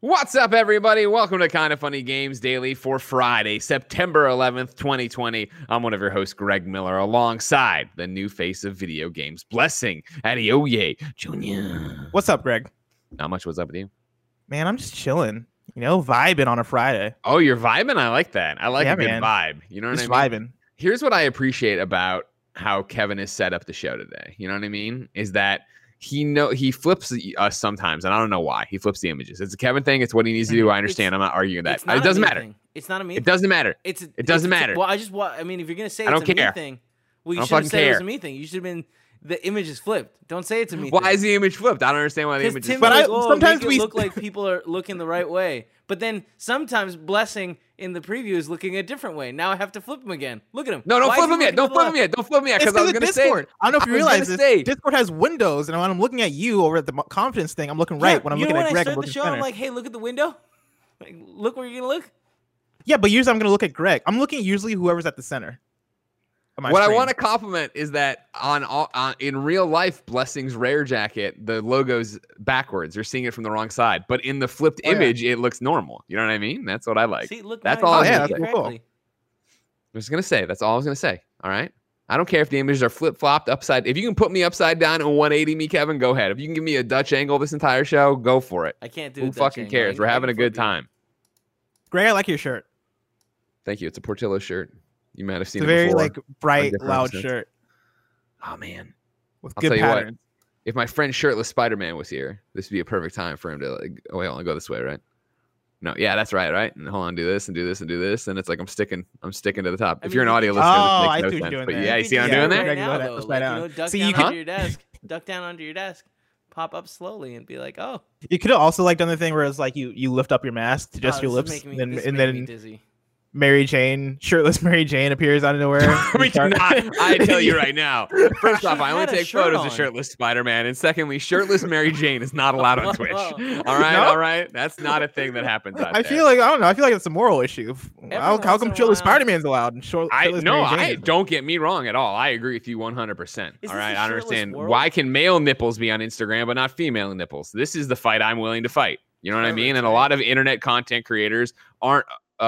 What's up, everybody? Welcome to Kind of Funny Games Daily for Friday, September 11th, 2020. I'm one of your hosts, Greg Miller, alongside the new face of video games, Blessing Adeoye Jr. What's up, Greg? Not much. What's up with you? Man, I'm just chilling. Vibing on a Friday. Oh, you're vibing? I like that. I like a good vibe. You know what just I mean? Vibing. Here's what I appreciate about how Kevin has set up the show today. You know what I mean? Is that he flips us sometimes, and I don't know why. He flips the images. It's a Kevin thing. It's what he needs to do. I understand. I'm not arguing that. It doesn't matter. It's not a me. It doesn't matter. It doesn't matter. Well, if you're gonna say I it's don't a care. me thing, well, you should have said it was a me thing. You should have been the image is flipped. Don't say it's a me thing. Why is the image flipped? I don't understand why the image is flipped. But sometimes we look like people are looking the right way, but then sometimes Blessing in the preview is looking a different way. Now I have to flip him again. Look at him. No, don't flip him yet. Don't flip him yet. Don't flip him yet. Because I was going to say. I don't know if you realize this. Discord has windows, and when I'm looking at you over at the confidence thing, I'm looking right. When I'm looking at Greg, I'm looking center. I'm like, hey, look at the window. Like, look where you're going to look. Yeah, but usually I'm going to look at Greg. I'm looking at usually whoever's at the center. What I want to compliment is that in real life, Blessing's Rare jacket, the logo's backwards. You're seeing it from the wrong side. But in the flipped image, it looks normal. You know what I mean? That's what I like. See, look, that's all I was going to say. Cool. I was going to say. That's all I was going to say. All right? I don't care if the images are flip-flopped upside. If you can put me upside down and 180 me, Kevin, go ahead. If you can give me a Dutch angle this entire show, go for it. I can't do Who fucking cares? We're having a good time. Greg, I like your shirt. Thank you. It's a Portillo shirt. You might have seen it before. It's a very bright, loud shirt. Oh, man. With good patterns. If my friend Shirtless Spider-Man was here, this would be a perfect time for him to oh, wait, I'll go this way, right? No, yeah, that's right? And hold on, do this and do this and do this, and it's like I'm sticking to the top. If you're an audio listener, this makes no sense. But yeah, you see what I'm doing there? See, you can your desk, duck down onto your desk, pop up slowly, and be like, oh. You could have also done the thing where it's like you lift up your mask to just your lips, and then dizzy. Shirtless Mary Jane appears out of nowhere. We cannot. I tell you right now. First off, I only take photos of shirtless Spider-Man, and secondly, shirtless Mary Jane is not allowed on Twitch. All right. That's not a thing that happens out there. I feel like it's a moral issue. How come shirtless Spider-Man's allowed? And I don't get me wrong at all. I agree with you 100%. All right, I understand. Why can male nipples be on Instagram but not female nipples? This is the fight I'm willing to fight. You know what I mean? And a lot of internet content creators aren't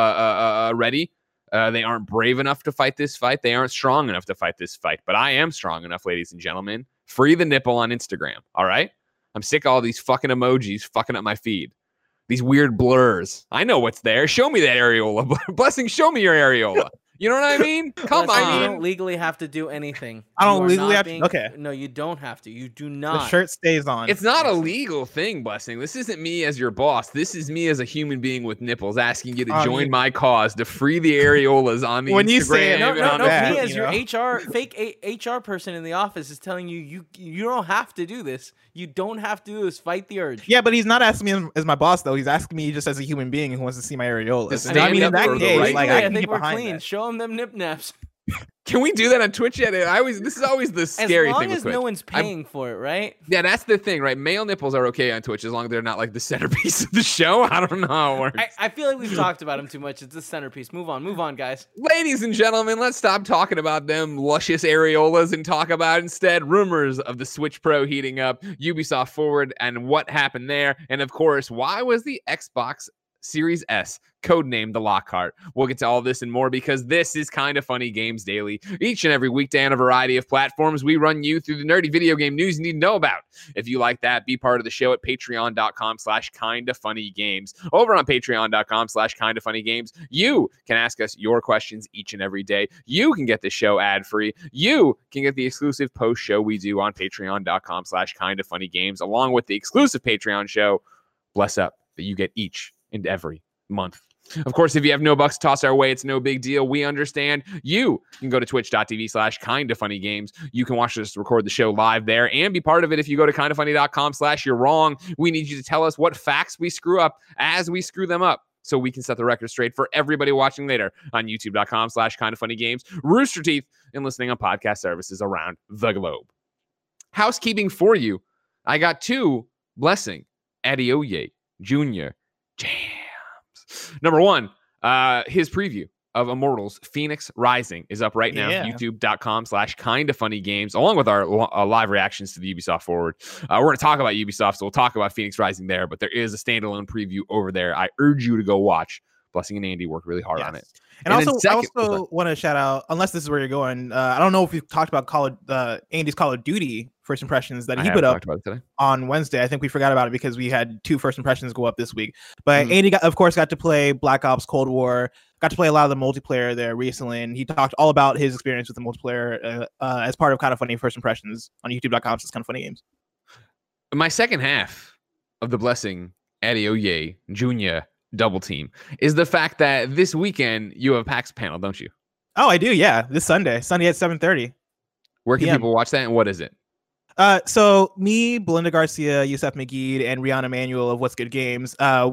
ready. They aren't brave enough to fight this fight. They aren't strong enough to fight this fight. But I am strong enough, ladies and gentlemen. Free the nipple on Instagram. All right? I'm sick of all these fucking emojis fucking up my feed. These weird blurs. I know what's there. Show me that areola. Blessing, show me your areola. You know what I mean? Come on. You don't legally have to do anything. I don't legally have to. Okay. No, you don't have to. You do not. The shirt stays on. It's not a legal thing, Blessing. This isn't me as your boss. This is me as a human being with nipples asking you to join my cause to free the areolas on the Instagram. You say it, no, me as your fake HR person in the office is telling you don't have to do this. You don't have to do this. Fight the urge. Yeah, but he's not asking me as my boss though. He's asking me just as a human being who wants to see my areolas. I mean, in that case, I think we're clean. Show them nip naps. Can we do that on Twitch yet? This is always the scary thing with Twitch. As long as no one's paying for it, right? Yeah, that's the thing, right? Male nipples are okay on Twitch as long as they're not like the centerpiece of the show. I don't know how it works. I feel like we've talked about them too much. It's the centerpiece. Move on, guys. Ladies and gentlemen, let's stop talking about them luscious areolas and talk about instead rumors of the Switch Pro heating up, Ubisoft Forward, and what happened there. And of course, why was the Xbox Series S codenamed the Lockhart? We'll get to all this and more because this is Kind of Funny Games Daily. Each and every weekday on a variety of platforms, we run you through the nerdy video game news you need to know about. If you like that, be part of the show at patreon.com/kindoffunnygames. Over on patreon.com/kindoffunnygames, you can ask us your questions each and every day. You can get the show ad-free. You can get the exclusive post show we do on patreon.com/kindoffunnygames, along with the exclusive Patreon show, Bless Up, that you get each and every month. Of course, if you have no bucks to toss our way, it's no big deal. We understand. You can go to twitch.tv/kindoffunnygames. You can watch us record the show live there and be part of it if you go to kindoffunny.com/you're wrong. We need you to tell us what facts we screw up as we screw them up, so we can set the record straight for everybody watching later on youtube.com/kindoffunnygames, Rooster Teeth, and listening on podcast services around the globe. Housekeeping for you. I got two Blessing Adeoye Jr. jams. Number one, his preview of Immortals, Phoenix Rising, is up right now. YouTube.com/kindafunnygames, along with our live reactions to the Ubisoft Forward. We're going to talk about Ubisoft, so we'll talk about Phoenix Rising there, but there is a standalone preview over there. I urge you to go watch. Blessing and Andy worked really hard on it. And I also want to shout out, unless this is where you're going, I don't know if we've talked about Andy's Call of Duty first impressions that he put up on Wednesday. I think we forgot about it because we had 2 first impressions go up this week. But Andy, got to play Black Ops Cold War, got to play a lot of the multiplayer there recently, and he talked all about his experience with the multiplayer as part of Kind of Funny first impressions on youtube.com. It's Kind of Funny Games. My second half of the Blessing Adeoye Jr. double team is the fact that this weekend you have a PAX panel, don't you? Oh, I do. Yeah. This Sunday at 7:30. Where can people watch that, and what is it? So me, Belinda Garcia, Yusef McGee, and Rihanna Manuel of What's Good Games,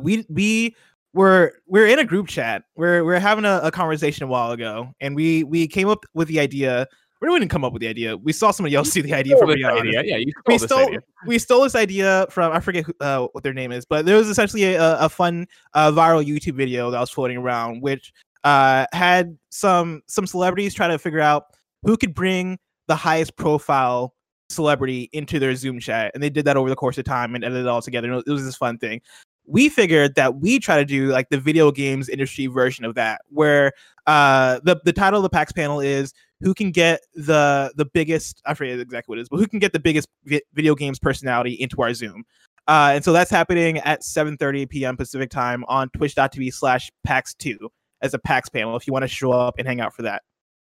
we're in a group chat. We're having a conversation a while ago, and we came up with the idea. We didn't come up with the idea. We saw somebody else see the idea from Rihanna. Yeah, we stole this idea from, I forget what their name is, but there was essentially a fun viral YouTube video that was floating around, which had some celebrities try to figure out who could bring the highest profile celebrity into their Zoom chat, and they did that over the course of time and edited it all together. It was this fun thing. We figured that we try to do like the video games industry version of that, where the title of the PAX panel is who can get the biggest, I forget exactly what it is, but who can get the biggest video games personality into our Zoom. And so that's happening at 7:30 p.m. Pacific time on twitch.tv/PAX2 as a PAX panel if you want to show up and hang out for that.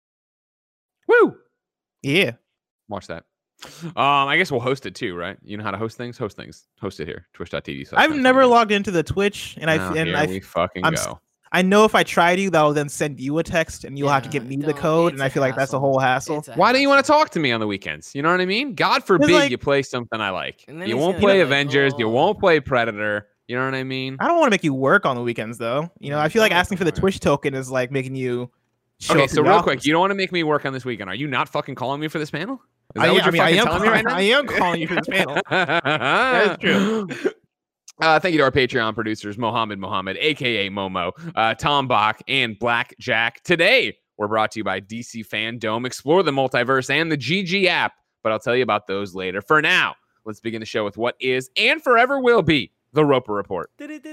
Woo! Yeah. Watch that. I guess we'll host it too, right? You know how to host things? Host it here. Twitch.tv. I've never logged into the Twitch, and we fucking go. I know if I try to, that'll then send you a text, and you'll have to give me the code, and I feel like that's a whole hassle. Why do you want to talk to me on the weekends? You know what I mean? God forbid you play something I like. You won't play Avengers. You won't play Predator. You know what I mean? I don't want to make you work on the weekends, though. You know, I feel like asking for the Twitch token is like making you. Okay, so real quick, you don't want to make me work on this weekend. Are you not fucking calling me for this panel? Is that what you're fucking telling me right now? I am calling you for this panel. That is true. Thank you to our Patreon producers, Mohammed, a.k.a. Momo, Tom Bach, and Black Jack. Today, we're brought to you by DC Fandom. Explore the multiverse and the GG app, but I'll tell you about those later. For now, let's begin the show with what is and forever will be the Roper Report.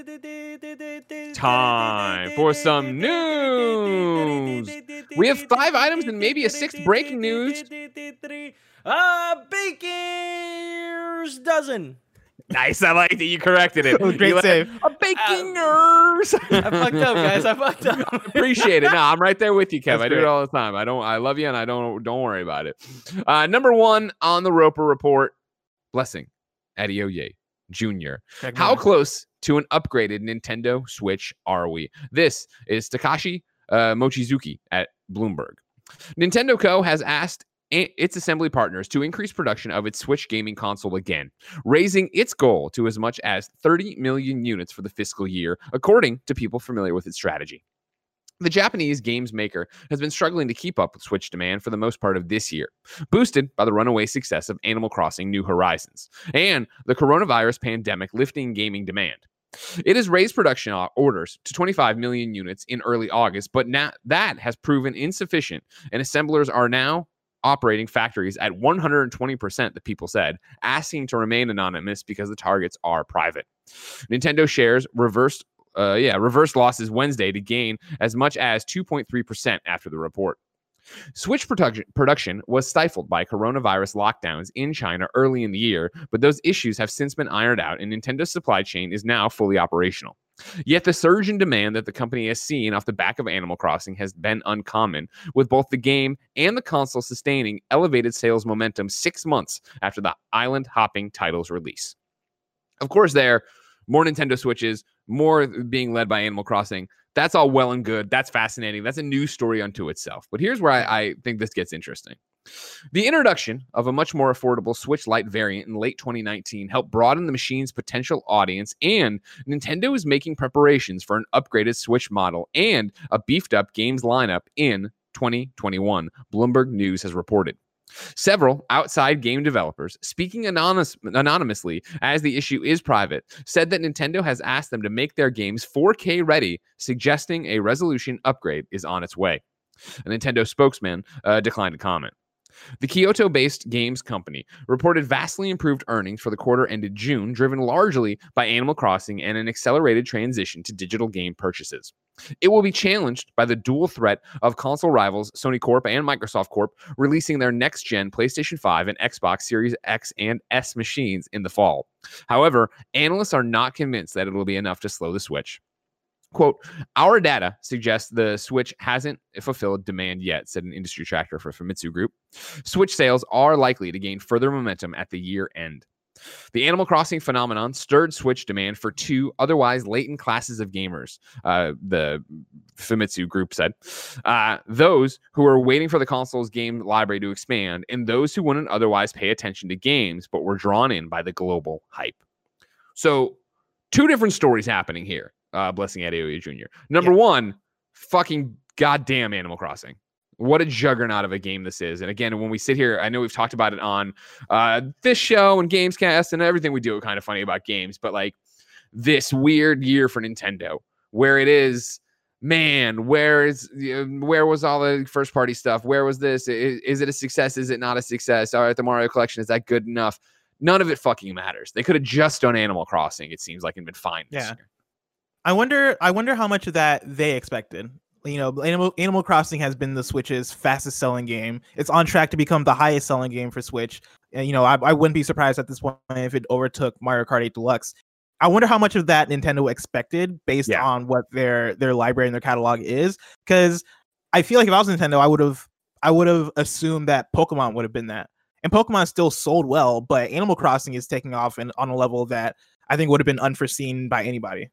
Time for some news. We have 5 items and maybe a 6th breaking news. Baker's dozen. Nice, I like that you corrected it. Great save. A baker's. I fucked up, guys. I fucked up. Appreciate it. No, I'm right there with you, Kev. I do it all the time. I love you, and I don't worry about it. Number 1 on the Roper Report: Blessing Adeoye Jr. How close to an upgraded Nintendo Switch are we? This is Takashi Mochizuki at Bloomberg. Nintendo Co. has asked its assembly partners to increase production of its Switch gaming console again, raising its goal to as much as 30 million units for the fiscal year, according to people familiar with its strategy. The Japanese games maker has been struggling to keep up with Switch demand for the most part of this year, boosted by the runaway success of Animal Crossing New Horizons and the coronavirus pandemic lifting gaming demand. It has raised production orders to 25 million units in early August, but now that has proven insufficient, and assemblers are now operating factories at 120%, the people said, asking to remain anonymous because the targets are private. Nintendo shares reversed losses Wednesday to gain as much as 2.3% after the report. Switch production was stifled by coronavirus lockdowns in China early in the year, but those issues have since been ironed out, and Nintendo's supply chain is now fully operational. Yet the surge in demand that the company has seen off the back of Animal Crossing has been uncommon, with both the game and the console sustaining elevated sales momentum 6 months after the island-hopping title's release. Of course, more Nintendo Switches, more being led by Animal Crossing. That's all well and good. That's fascinating. That's a news story unto itself. But here's where I think this gets interesting. The introduction of a much more affordable Switch Lite variant in late 2019 helped broaden the machine's potential audience, and Nintendo is making preparations for an upgraded Switch model and a beefed-up games lineup in 2021, Bloomberg News has reported. Several outside game developers, speaking anonymously as the issue is private, said that Nintendo has asked them to make their games 4K ready, suggesting a resolution upgrade is on its way. A Nintendo spokesman declined to comment. The Kyoto-based games company reported vastly improved earnings for the quarter ended June, driven largely by Animal Crossing and an accelerated transition to digital game purchases. It will be challenged by the dual threat of console rivals Sony Corp and Microsoft Corp releasing their next-gen PlayStation 5 and Xbox Series X and S machines in the fall. However, analysts are not convinced that it will be enough to slow the Switch. Quote, our data suggests the Switch hasn't fulfilled demand yet, said an industry tracker for Famitsu Group. Switch sales are likely to gain further momentum at the year end. The Animal Crossing phenomenon stirred Switch demand for two otherwise latent classes of gamers, the Famitsu Group said. Those who are waiting for the console's game library to expand, and those who wouldn't otherwise pay attention to games but were drawn in by the global hype. So, two different stories happening here. Blessing Adeoye Jr. Number one, fucking goddamn Animal Crossing. What a juggernaut of a game this is. And again, when we sit here, I know we've talked about it on this show and Gamescast and everything we do kind of funny about games, but like this weird year for Nintendo where it is, man, where was all the first party stuff? Where was this? Is it a success? Is it not a success? All right, the Mario collection, is that good enough? None of it fucking matters. They could have just done Animal Crossing, it seems like, and been fine this year. I wonder how much of that they expected. You know, Animal Crossing has been the Switch's fastest selling game. It's on track to become the highest selling game for Switch. And, you know, I wouldn't be surprised at this point if it overtook Mario Kart 8 Deluxe. I wonder how much of that Nintendo expected based on what their library and their catalog is. Because I feel like if I was Nintendo, I would have assumed that Pokemon would have been that. And Pokemon still sold well, but Animal Crossing is taking off on a level that I think would have been unforeseen by anybody.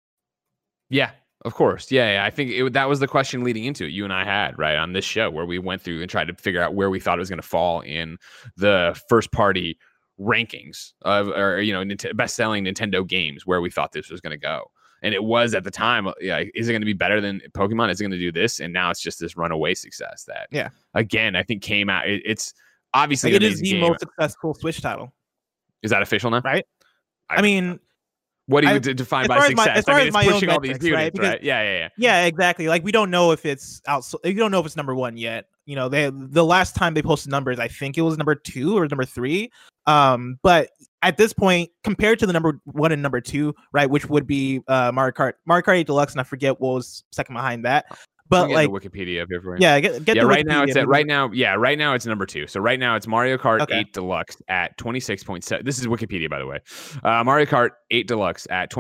Yeah, of course. Yeah. I think that was the question leading into it you and I had, right, on this show, where we went through and tried to figure out where we thought it was going to fall in the first party rankings of, or, you know, best-selling Nintendo games, where we thought this was going to go. And it was at the time, is it going to be better than Pokemon? Is it going to do this? And now it's just this runaway success that, again, I think came out. It's obviously it is the most successful Switch title. Is that official now? Right. I mean, what do you define by success? I mean, it's pushing all these units, right? Yeah, exactly. Like, we don't know if it's out. You don't know if it's number one yet. You know, the last time they posted numbers, I think it was number 2 or number 3. But at this point, compared to the number 1 and number 2, right, which would be Mario Kart 8 Deluxe, and I forget what was second behind that. But like the Wikipedia up here for you. Yeah, get the right now Wikipedia. right now it's number 2. So right now it's Mario Kart 8 Deluxe at 26.7. This is Wikipedia, by the way. Mario Kart 8 Deluxe at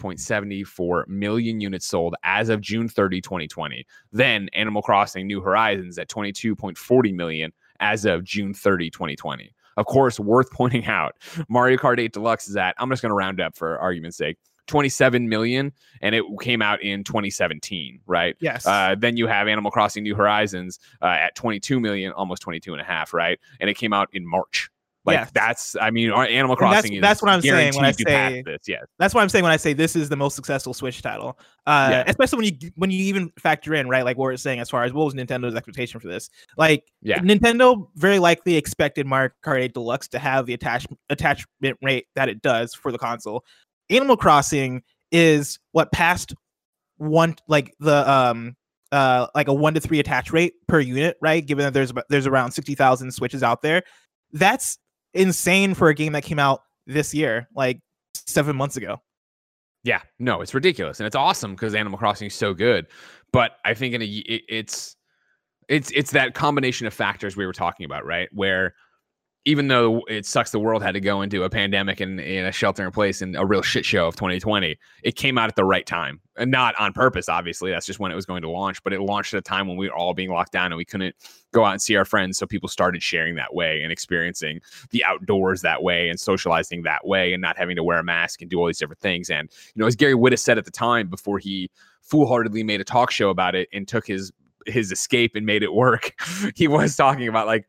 26.74 million units sold as of June 30, 2020. Then Animal Crossing New Horizons at 22.40 million as of June 30, 2020. Of course, worth pointing out, Mario Kart 8 Deluxe is at, I'm just going to round up for argument's sake, 27 million, and it came out in 2017, right? Yes. Then you have Animal Crossing New Horizons at 22 million, almost 22 and a half, right? And it came out in March. Like, that's, I mean, Animal Crossing that's what I'm saying when I say this. Yeah, that's what I'm saying when I say this is the most successful Switch title. Especially when you even factor in, right, like what we're saying as far as what was Nintendo's expectation for this. Like, Nintendo very likely expected Mario Kart 8 Deluxe to have the attachment rate that it does for the console. Animal Crossing is what passed one, like the like a 1 to 3 attach rate per unit, right? Given that there's around 60,000 Switches out there. That's insane for a game that came out this year, like 7 months ago. Yeah, no, it's ridiculous, and it's awesome because Animal Crossing is so good. But I think it's that combination of factors we were talking about, right? Where even though it sucks the world had to go into a pandemic and in a shelter in place and a real shit show of 2020, it came out at the right time. And not on purpose, obviously. That's just when it was going to launch. But it launched at a time when we were all being locked down and we couldn't go out and see our friends. So people started sharing that way and experiencing the outdoors that way and socializing that way and not having to wear a mask and do all these different things. And, you know, as Gary Whitta said at the time, before he foolhardily made a talk show about it and took his escape and made it work, he was talking about, like,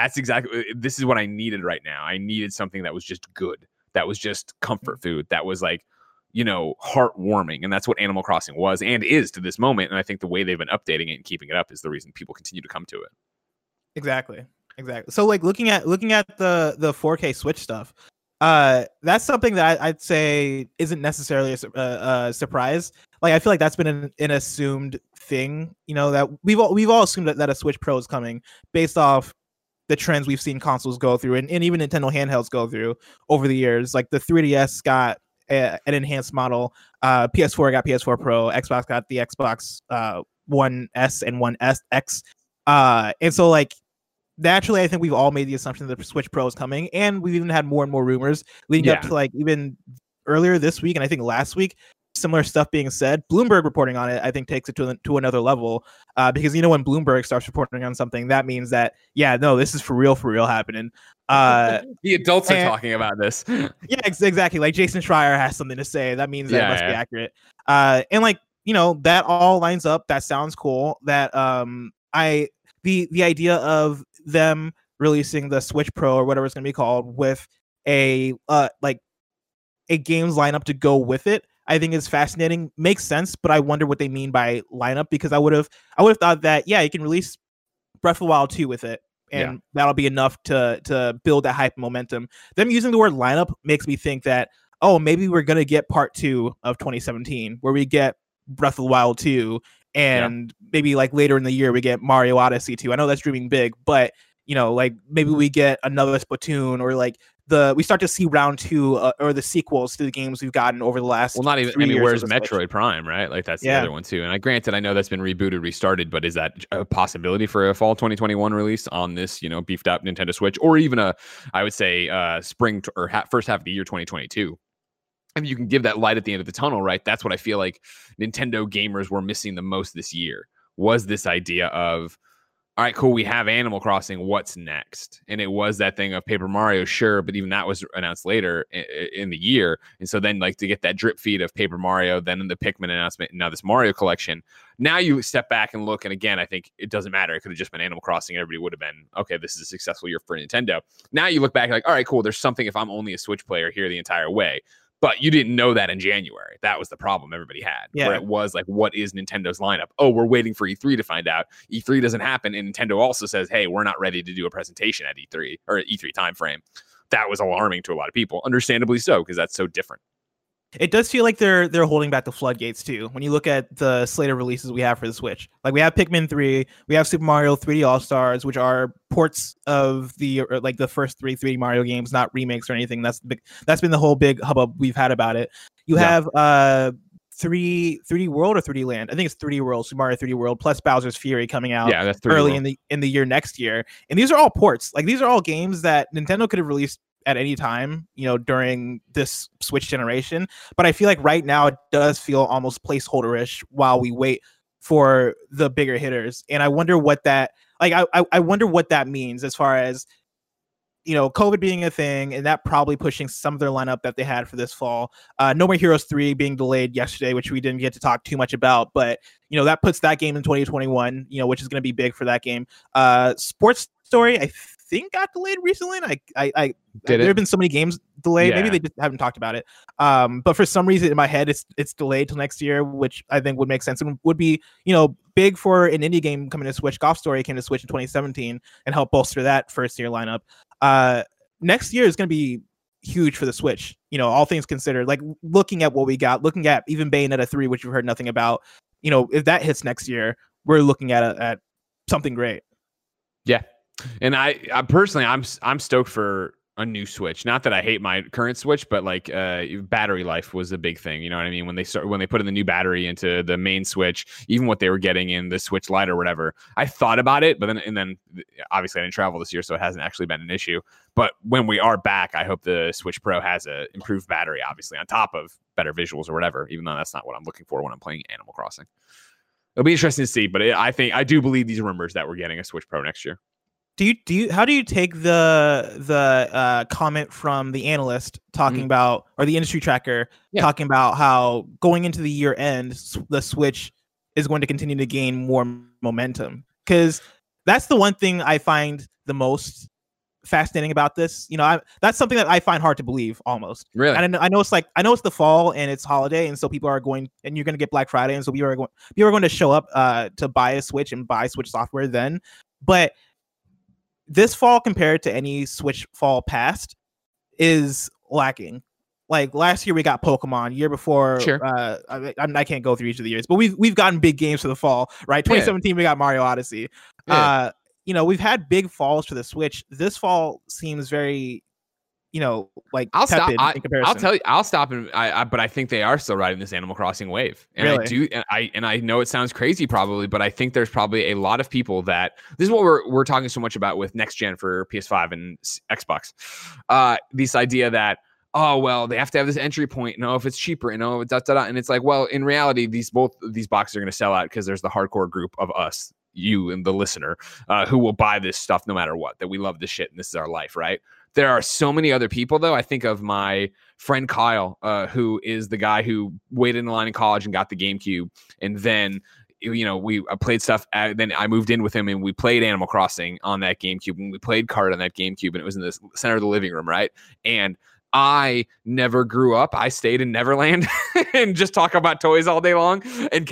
this is what I needed right now. I needed something that was just good, that was just comfort food, that was, like, you know, heartwarming. And that's what Animal Crossing was and is to this moment. And I think the way they've been updating it and keeping it up is the reason people continue to come to it. Exactly. Exactly. So like looking at the 4K Switch stuff, that's something that I'd say isn't necessarily a surprise. Like I feel like that's been an assumed thing, you know, that we've all assumed that a Switch Pro is coming based off the trends we've seen consoles go through and even Nintendo handhelds go through over the years. Like the 3DS got an enhanced model, PS4 got PS4 Pro, Xbox got the Xbox One S and One X, and so like naturally, I think we've all made the assumption that the Switch Pro is coming, and we've even had more and more rumors leading up to like even earlier this week, and I think last week, similar stuff being said. Bloomberg reporting on it, I think, takes it to another level, because you know when Bloomberg starts reporting on something, that means that this is for real happening. The adults are talking about this. Yeah, exactly. Like Jason Schreier has something to say. That means that it must be accurate. And like that all lines up. That sounds cool. That the idea of them releasing the Switch Pro or whatever it's going to be called with a games lineup to go with it, I think is fascinating. Makes sense, but I wonder what they mean by lineup, because I would have thought that you can release Breath of the Wild 2 with it, and that'll be enough to build that hype momentum. Them using the word lineup makes me think that maybe we're going to get part 2 of 2017 where we get Breath of the Wild 2. And maybe like later in the year we get Mario Odyssey 2. I know that's dreaming big, but like maybe we get another Splatoon, or like we start to see round 2 or the sequels to the games we've gotten over the last. Well, not even. I mean, where's Metroid Prime, right? Like that's the other one too. And granted, I know that's been rebooted, restarted, but is that a possibility for a fall 2021 release on this, beefed up Nintendo Switch, or even I would say spring or first half of the year 2022? I mean, you can give that light at the end of the tunnel, right? That's what I feel like Nintendo gamers were missing the most this year, was this idea of, all right, cool, we have Animal Crossing, what's next? And it was that thing of Paper Mario, sure, but even that was announced later in the year. And so then like to get that drip feed of Paper Mario, then the Pikmin announcement, and now this Mario collection, now you step back and look, and again, I think it doesn't matter. It could have just been Animal Crossing. Everybody would have been, okay, this is a successful year for Nintendo. Now you look back like, all right, cool, there's something if I'm only a Switch player here the entire way. But you didn't know that in January. That was the problem everybody had. Yeah. Where it was like, what is Nintendo's lineup? Oh, we're waiting for E3 to find out. E3 doesn't happen. And Nintendo also says, hey, we're not ready to do a presentation at E3 or E3 timeframe. That was alarming to a lot of people. Understandably so, because that's so different. It does feel like they're holding back the floodgates too. When you look at the slate of releases we have for the Switch, like we have Pikmin 3, we have Super Mario 3D All Stars, which are ports of the first 3 3D Mario games, not remakes or anything. That's been the whole big hubbub we've had about it. You have 3D World or 3D Land. I think it's 3D World, Super Mario 3D World plus Bowser's Fury coming out early in the year next year. And these are all ports. Like these are all games that Nintendo could have released at any time, during this Switch generation. But I feel like right now it does feel almost placeholder-ish while we wait for the bigger hitters. And I wonder what that I wonder what that means as far as COVID being a thing, and that probably pushing some of their lineup that they had for this fall. No More Heroes 3 being delayed yesterday, which we didn't get to talk too much about, but that puts that game in 2021, which is going to be big for that game. Sports Story, I think got delayed recently. There have been so many games delayed. Yeah. Maybe they just haven't talked about it. But for some reason in my head, it's delayed till next year, which I think would make sense and would be big for an indie game coming to Switch. Golf Story came to Switch in 2017 and helped bolster that first year lineup. Next year is going to be huge for the Switch. All things considered, like looking at what we got, looking at even Bayonetta 3, which we've heard nothing about. If that hits next year, we're looking at something great. Yeah. And I personally, I'm stoked for a new Switch. Not that I hate my current Switch, but like battery life was a big thing. You know what I mean? When they put in the new battery into the main Switch, even what they were getting in the Switch Lite or whatever, I thought about it, but then obviously I didn't travel this year, so it hasn't actually been an issue. But when we are back, I hope the Switch Pro has a improved battery, obviously on top of better visuals or whatever. Even though that's not what I'm looking for when I'm playing Animal Crossing. It'll be interesting to see, but I do believe these rumors that we're getting a Switch Pro next year. How do you take the comment from the analyst talking about, or the industry tracker talking about how going into the year end, the Switch is going to continue to gain more momentum? Because that's the one thing I find the most fascinating about this. That's something that I find hard to believe almost. Really? And I know it's the fall and it's holiday, and so people are going, and you're going to get Black Friday, and so people are going to show up to buy a Switch and buy Switch software then. But this fall compared to any Switch fall past is lacking. Like last year we got Pokemon, year before Sure. I can't go through each of the years, but we've gotten big games for the fall, right? 2017 we got Mario Odyssey. Yeah. We've had big falls for the Switch. This fall seems very, like I'll stop. tepid in comparison. I'll tell you. I'll stop. But I think they are still riding this Animal Crossing wave, and Really? I do. And I know it sounds crazy, probably, but I think there's probably a lot of people that this is what we're talking so much about with next gen for PS5 and Xbox. This idea that, oh well, they have to have this entry point. No, if it's cheaper, and it's like, well, in reality, these boxes are going to sell out because there's the hardcore group of us, you and the listener, who will buy this stuff no matter what. That we love this shit and this is our life, right? There are so many other people, though. I think of my friend Kyle, who is the guy who waited in line in college and got the GameCube. And then, we played stuff. Then I moved in with him and we played Animal Crossing on that GameCube. And we played Card on that GameCube. And it was in the center of the living room, right? And I never grew up. I stayed in Neverland and just talk about toys all day long. And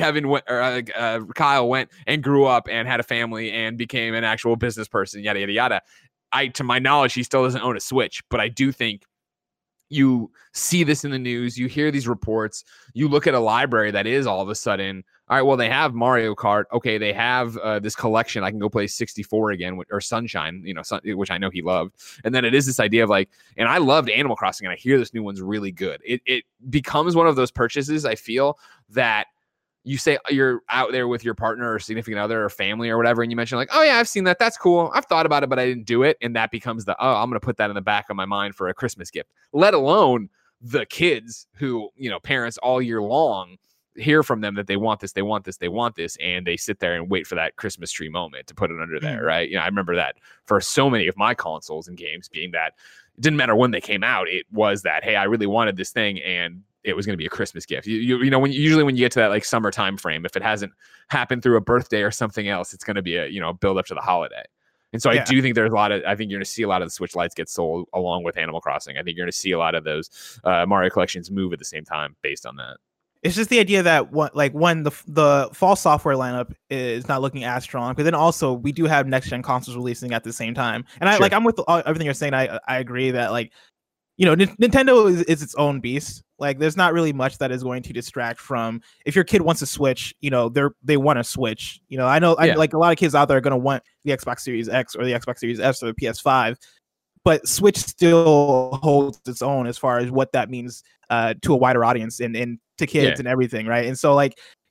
Kyle went and grew up and had a family and became an actual business person, yada, yada, yada. To my knowledge, he still doesn't own a Switch, but I do think you see this in the news. You hear these reports. You look at a library that is all of a sudden, all right, well, they have Mario Kart. Okay, they have this collection. I can go play 64 again, or Sunshine, which I know he loved. And then it is this idea of like, and I loved Animal Crossing, and I hear this new one's really good. It becomes one of those purchases, I feel, that you say you're out there with your partner or significant other or family or whatever, and you mention like, oh yeah, I've seen that. That's cool. I've thought about it, but I didn't do it. And that becomes I'm going to put that in the back of my mind for a Christmas gift, let alone the kids who, parents all year long hear from them that they want this, they want this, they want this. And they sit there and wait for that Christmas tree moment to put it under there. Right. I remember that for so many of my consoles and games being that it didn't matter when they came out. It was that, hey, I really wanted this thing. And it was going to be a Christmas gift. When you get to that like summer time frame, if it hasn't happened through a birthday or something else, it's going to be a build up to the holiday. And so I do think there's I think you're going to see a lot of the Switch Lites get sold along with Animal Crossing. I think you're going to see a lot of those Mario collections move at the same time based on that. It's just the idea that when the fall software lineup is not looking as strong, but then also we do have next gen consoles releasing at the same time. And I'm with everything you're saying. I agree that Nintendo is its own beast. Like, there's not really much that is going to distract from if your kid wants a Switch. They want a Switch. I know, like a lot of kids out there are going to want the Xbox Series X or the Xbox Series S or the PS5, but Switch still holds its own as far as what that means to a wider audience and to kids and everything, right? And so,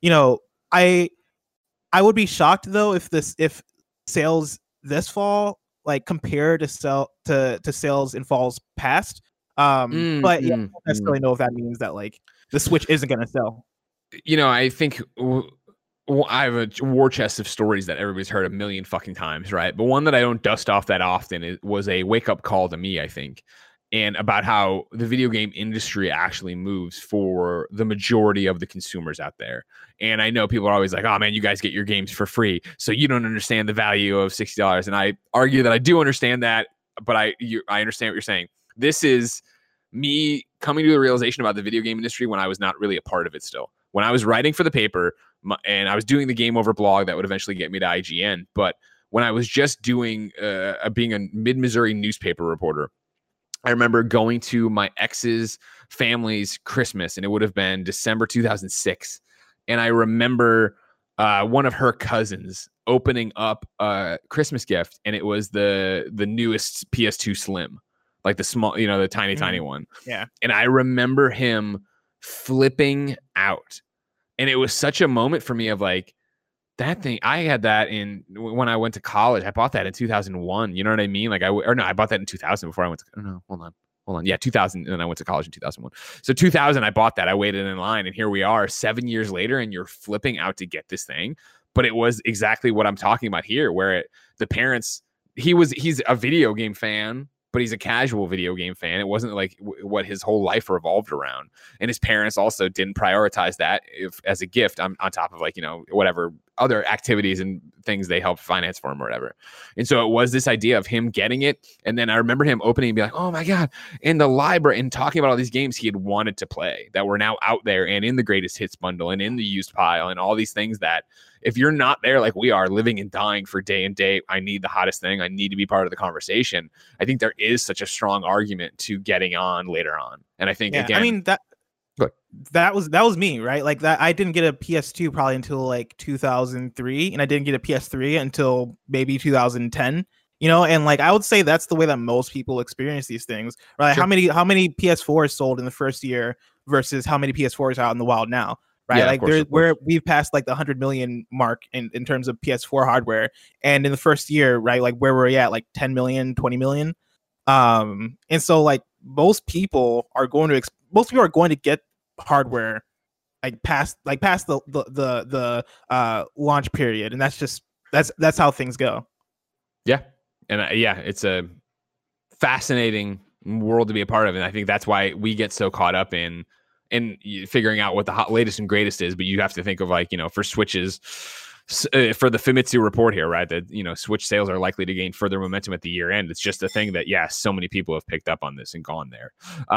I would be shocked though if sales this fall compare to sales in falls past. But I don't necessarily know if that means that the Switch isn't going to sell. I think I have a war chest of stories that everybody's heard a million fucking times, right? But one that I don't dust off that often was a wake up call to me, I think, and about how the video game industry actually moves for the majority of the consumers out there. And I know people are always like, oh man, you guys get your games for free, so you don't understand the value of $60. And I argue that I do understand that, but I understand what you're saying. This is me coming to the realization about the video game industry when I was not really a part of it still. When I was writing for the paper and I was doing the Game Over blog that would eventually get me to IGN, but when I was just doing being a mid-Missouri newspaper reporter, I remember going to my ex's family's Christmas, and it would have been December 2006. And I remember one of her cousins opening up a Christmas gift, and it was the newest PS2 Slim, like the small, the tiny one. Yeah. And I remember him flipping out. And it was such a moment for me of like, that thing, I had that when I went to college. I bought that in 2001. You know what I mean? I bought that in 2000 before I went to, no, hold on. Yeah, 2000. And then I went to college in 2001. So 2000, I bought that. I waited in line, and here we are 7 years later, and you're flipping out to get this thing. But it was exactly what I'm talking about here, where the parents, he's a video game fan, but he's a casual video game fan. It wasn't like what his whole life revolved around. And his parents also didn't prioritize that as a gift on top of whatever other activities and things they helped finance for him or whatever. And so it was this idea of him getting it. And then I remember him opening and be like, oh my God, in the library, and talking about all these games he had wanted to play that were now out there and in the greatest hits bundle and in the used pile and all these things that if you're not there like we are, living and dying for day and day, I need the hottest thing, I need to be part of the conversation, I think there is such a strong argument to getting on later on. And I think, again, I mean, that was me, right? Like that, I didn't get a PS2 probably until like 2003, and I didn't get a PS3 until maybe 2010. And like I would say that's the way that most people experience these things, right? Sure. How many PS4s sold in the first year versus how many PS4s are out in the wild now, right? Yeah, like we've passed like the 100 million mark in terms of PS4 hardware, and in the first year, right, like where we're at, like 10 million, 20 million. And so like most people are going to get hardware like past the launch period, and that's how things go. Yeah. And it's a fascinating world to be a part of. And I think that's why we get so caught up in figuring out what the latest and greatest is. But you have to think of, like, for Switches, for the Famitsu report here, right, that, Switch sales are likely to gain further momentum at the year end. It's just a thing that, so many people have picked up on this and gone there.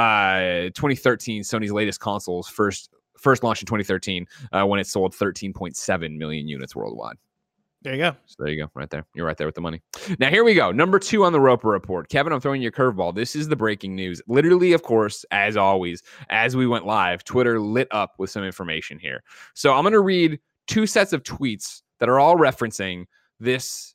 2013, Sony's latest consoles first launched in 2013 when it sold 13.7 million units worldwide. There you go. So there you go. Right there. You're right there with the money. Now, here we go. Number 2 on the Roper Report. Kevin, I'm throwing you a curveball. This is the breaking news. Literally, of course, as always, as we went live, Twitter lit up with some information here. So I'm going to read 2 sets of tweets that are all referencing this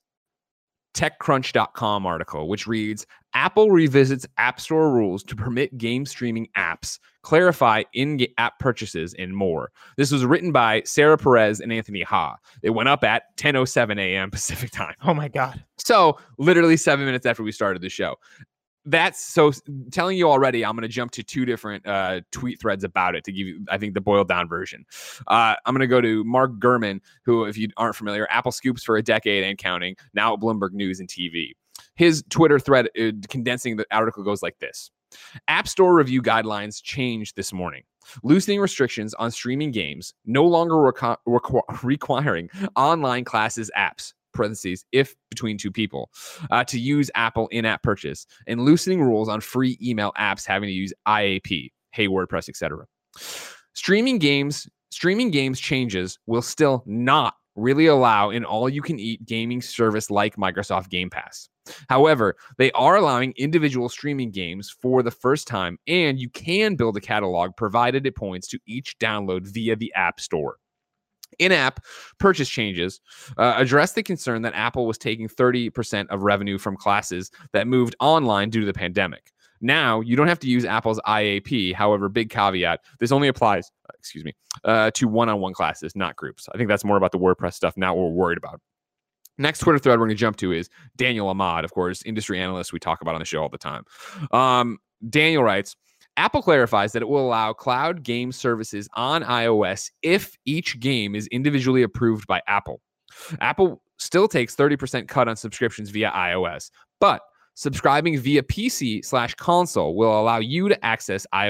TechCrunch.com article, which reads, Apple revisits App Store rules to permit game streaming apps, clarify in-app purchases, and more. This was written by Sarah Perez and Anthony Ha. It went up at 10:07 a.m. Pacific time. Oh my God. So literally 7 minutes after we started the show. That's so telling you already. I'm going to jump to 2 different tweet threads about it to give you, I think, the boiled down version. I'm going to go to Mark Gurman, who, if you aren't familiar, Apple scoops for a decade and counting, now at Bloomberg News and TV. His Twitter thread condensing the article goes like this. App Store review guidelines changed this morning, loosening restrictions on streaming games, no longer requiring online classes apps, parentheses, if between 2 people, to use Apple in-app purchase, and loosening rules on free email apps having to use IAP, Hey WordPress, etc. Streaming games changes will still not really allow an all-you-can-eat gaming service like Microsoft Game Pass. However, they are allowing individual streaming games for the first time, and you can build a catalog provided it points to each download via the App Store. In-app purchase changes address the concern that Apple was taking 30% of revenue from classes that moved online due to the pandemic. Now, you don't have to use Apple's IAP. However, big caveat, this only applies, to one-on-one classes, not groups. I think that's more about the WordPress stuff now we're worried about. Next Twitter thread we're going to jump to is Daniel Ahmad, of course, industry analyst we talk about on the show all the time. Daniel writes, Apple clarifies that it will allow cloud game services on iOS if each game is individually approved by Apple. Apple still takes 30% cut on subscriptions via iOS, but subscribing via PC/console will allow you to access the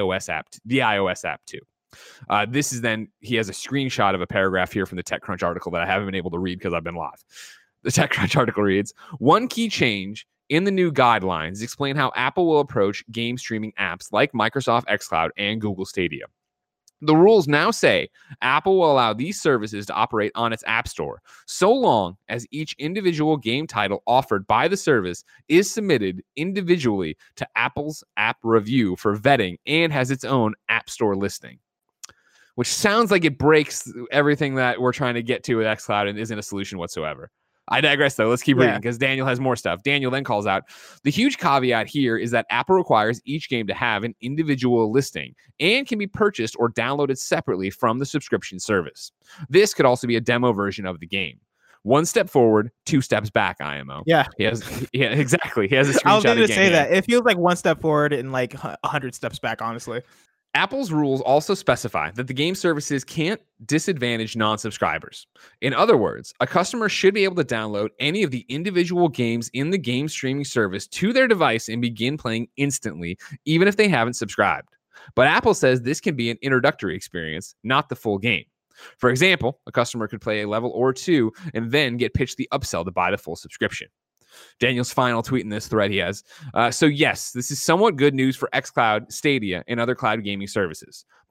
iOS app too. This is then, he has a screenshot of a paragraph here from the TechCrunch article that I haven't been able to read because I've been live. The TechCrunch article reads, one key change in the new guidelines explain how Apple will approach game streaming apps like Microsoft xCloud and Google Stadia. The rules now say Apple will allow these services to operate on its App Store so long as each individual game title offered by the service is submitted individually to Apple's App Review for vetting and has its own App Store listing. Which sounds like it breaks everything that we're trying to get to with xCloud and isn't a solution whatsoever. I digress, though. Let's keep reading because Daniel has more stuff. Daniel then calls out, the huge caveat here is that Apple requires each game to have an individual listing and can be purchased or downloaded separately from the subscription service. This could also be a demo version of the game. 1 step forward, 2 steps back, IMO. Yeah. Exactly. He has a screenshot. I was going to say that. It feels like 1 step forward and like 100 steps back, honestly. Apple's rules also specify that the game services can't disadvantage non-subscribers. In other words, a customer should be able to download any of the individual games in the game streaming service to their device and begin playing instantly, even if they haven't subscribed. But Apple says this can be an introductory experience, not the full game. For example, a customer could play a level or 2 and then get pitched the upsell to buy the full subscription. Daniel's final tweet in this thread he has. So yes, this is somewhat good news for xCloud, Stadia, and other cloud gaming services. But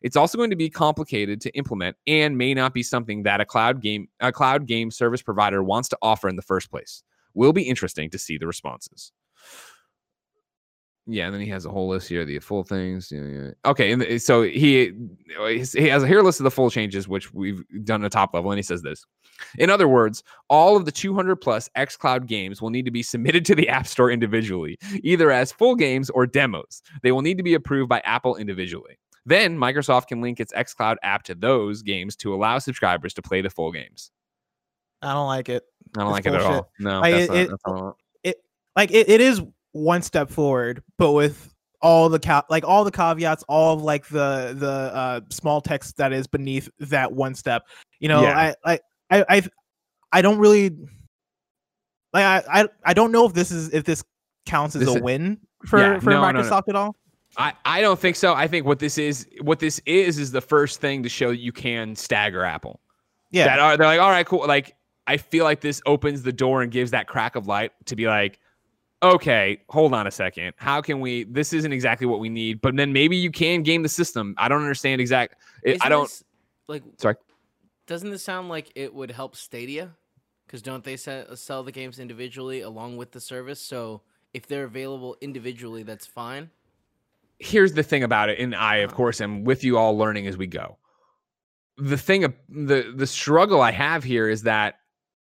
It's also going to be complicated to implement and may not be something that a cloud game service provider wants to offer in the first place. Will be interesting to see the responses. Yeah, and then he has a whole list here, the full things. Yeah. Okay, and so he has here a list of the full changes, which we've done at top level, and he says this. In other words, all of the 200 plus xCloud games will need to be submitted to the App Store individually, either as full games or demos. They will need to be approved by Apple individually. Then Microsoft can link its xCloud app to those games to allow subscribers to play the full games. I don't like it. I don't like it at all. No, like, that's not it is one step forward, but with all the caveats, all of like the small text that is beneath that one step. You know, yeah. I don't really like I don't know if this counts as a win for Microsoft at all. I don't think so. I think what this is the first thing to show that you can stagger Apple. Yeah, they're like, all right, cool. Like, I feel like this opens the door and gives that crack of light to be like, okay, hold on a second. How can we? This isn't exactly what we need, but then maybe you can game the system. I don't understand exactly. Sorry. Doesn't this sound like it would help Stadia? Because don't they sell the games individually along with the service? So if they're available individually, that's fine. Here's the thing about it, and I, of course, am with you all learning as we go. The thing, the struggle I have here is that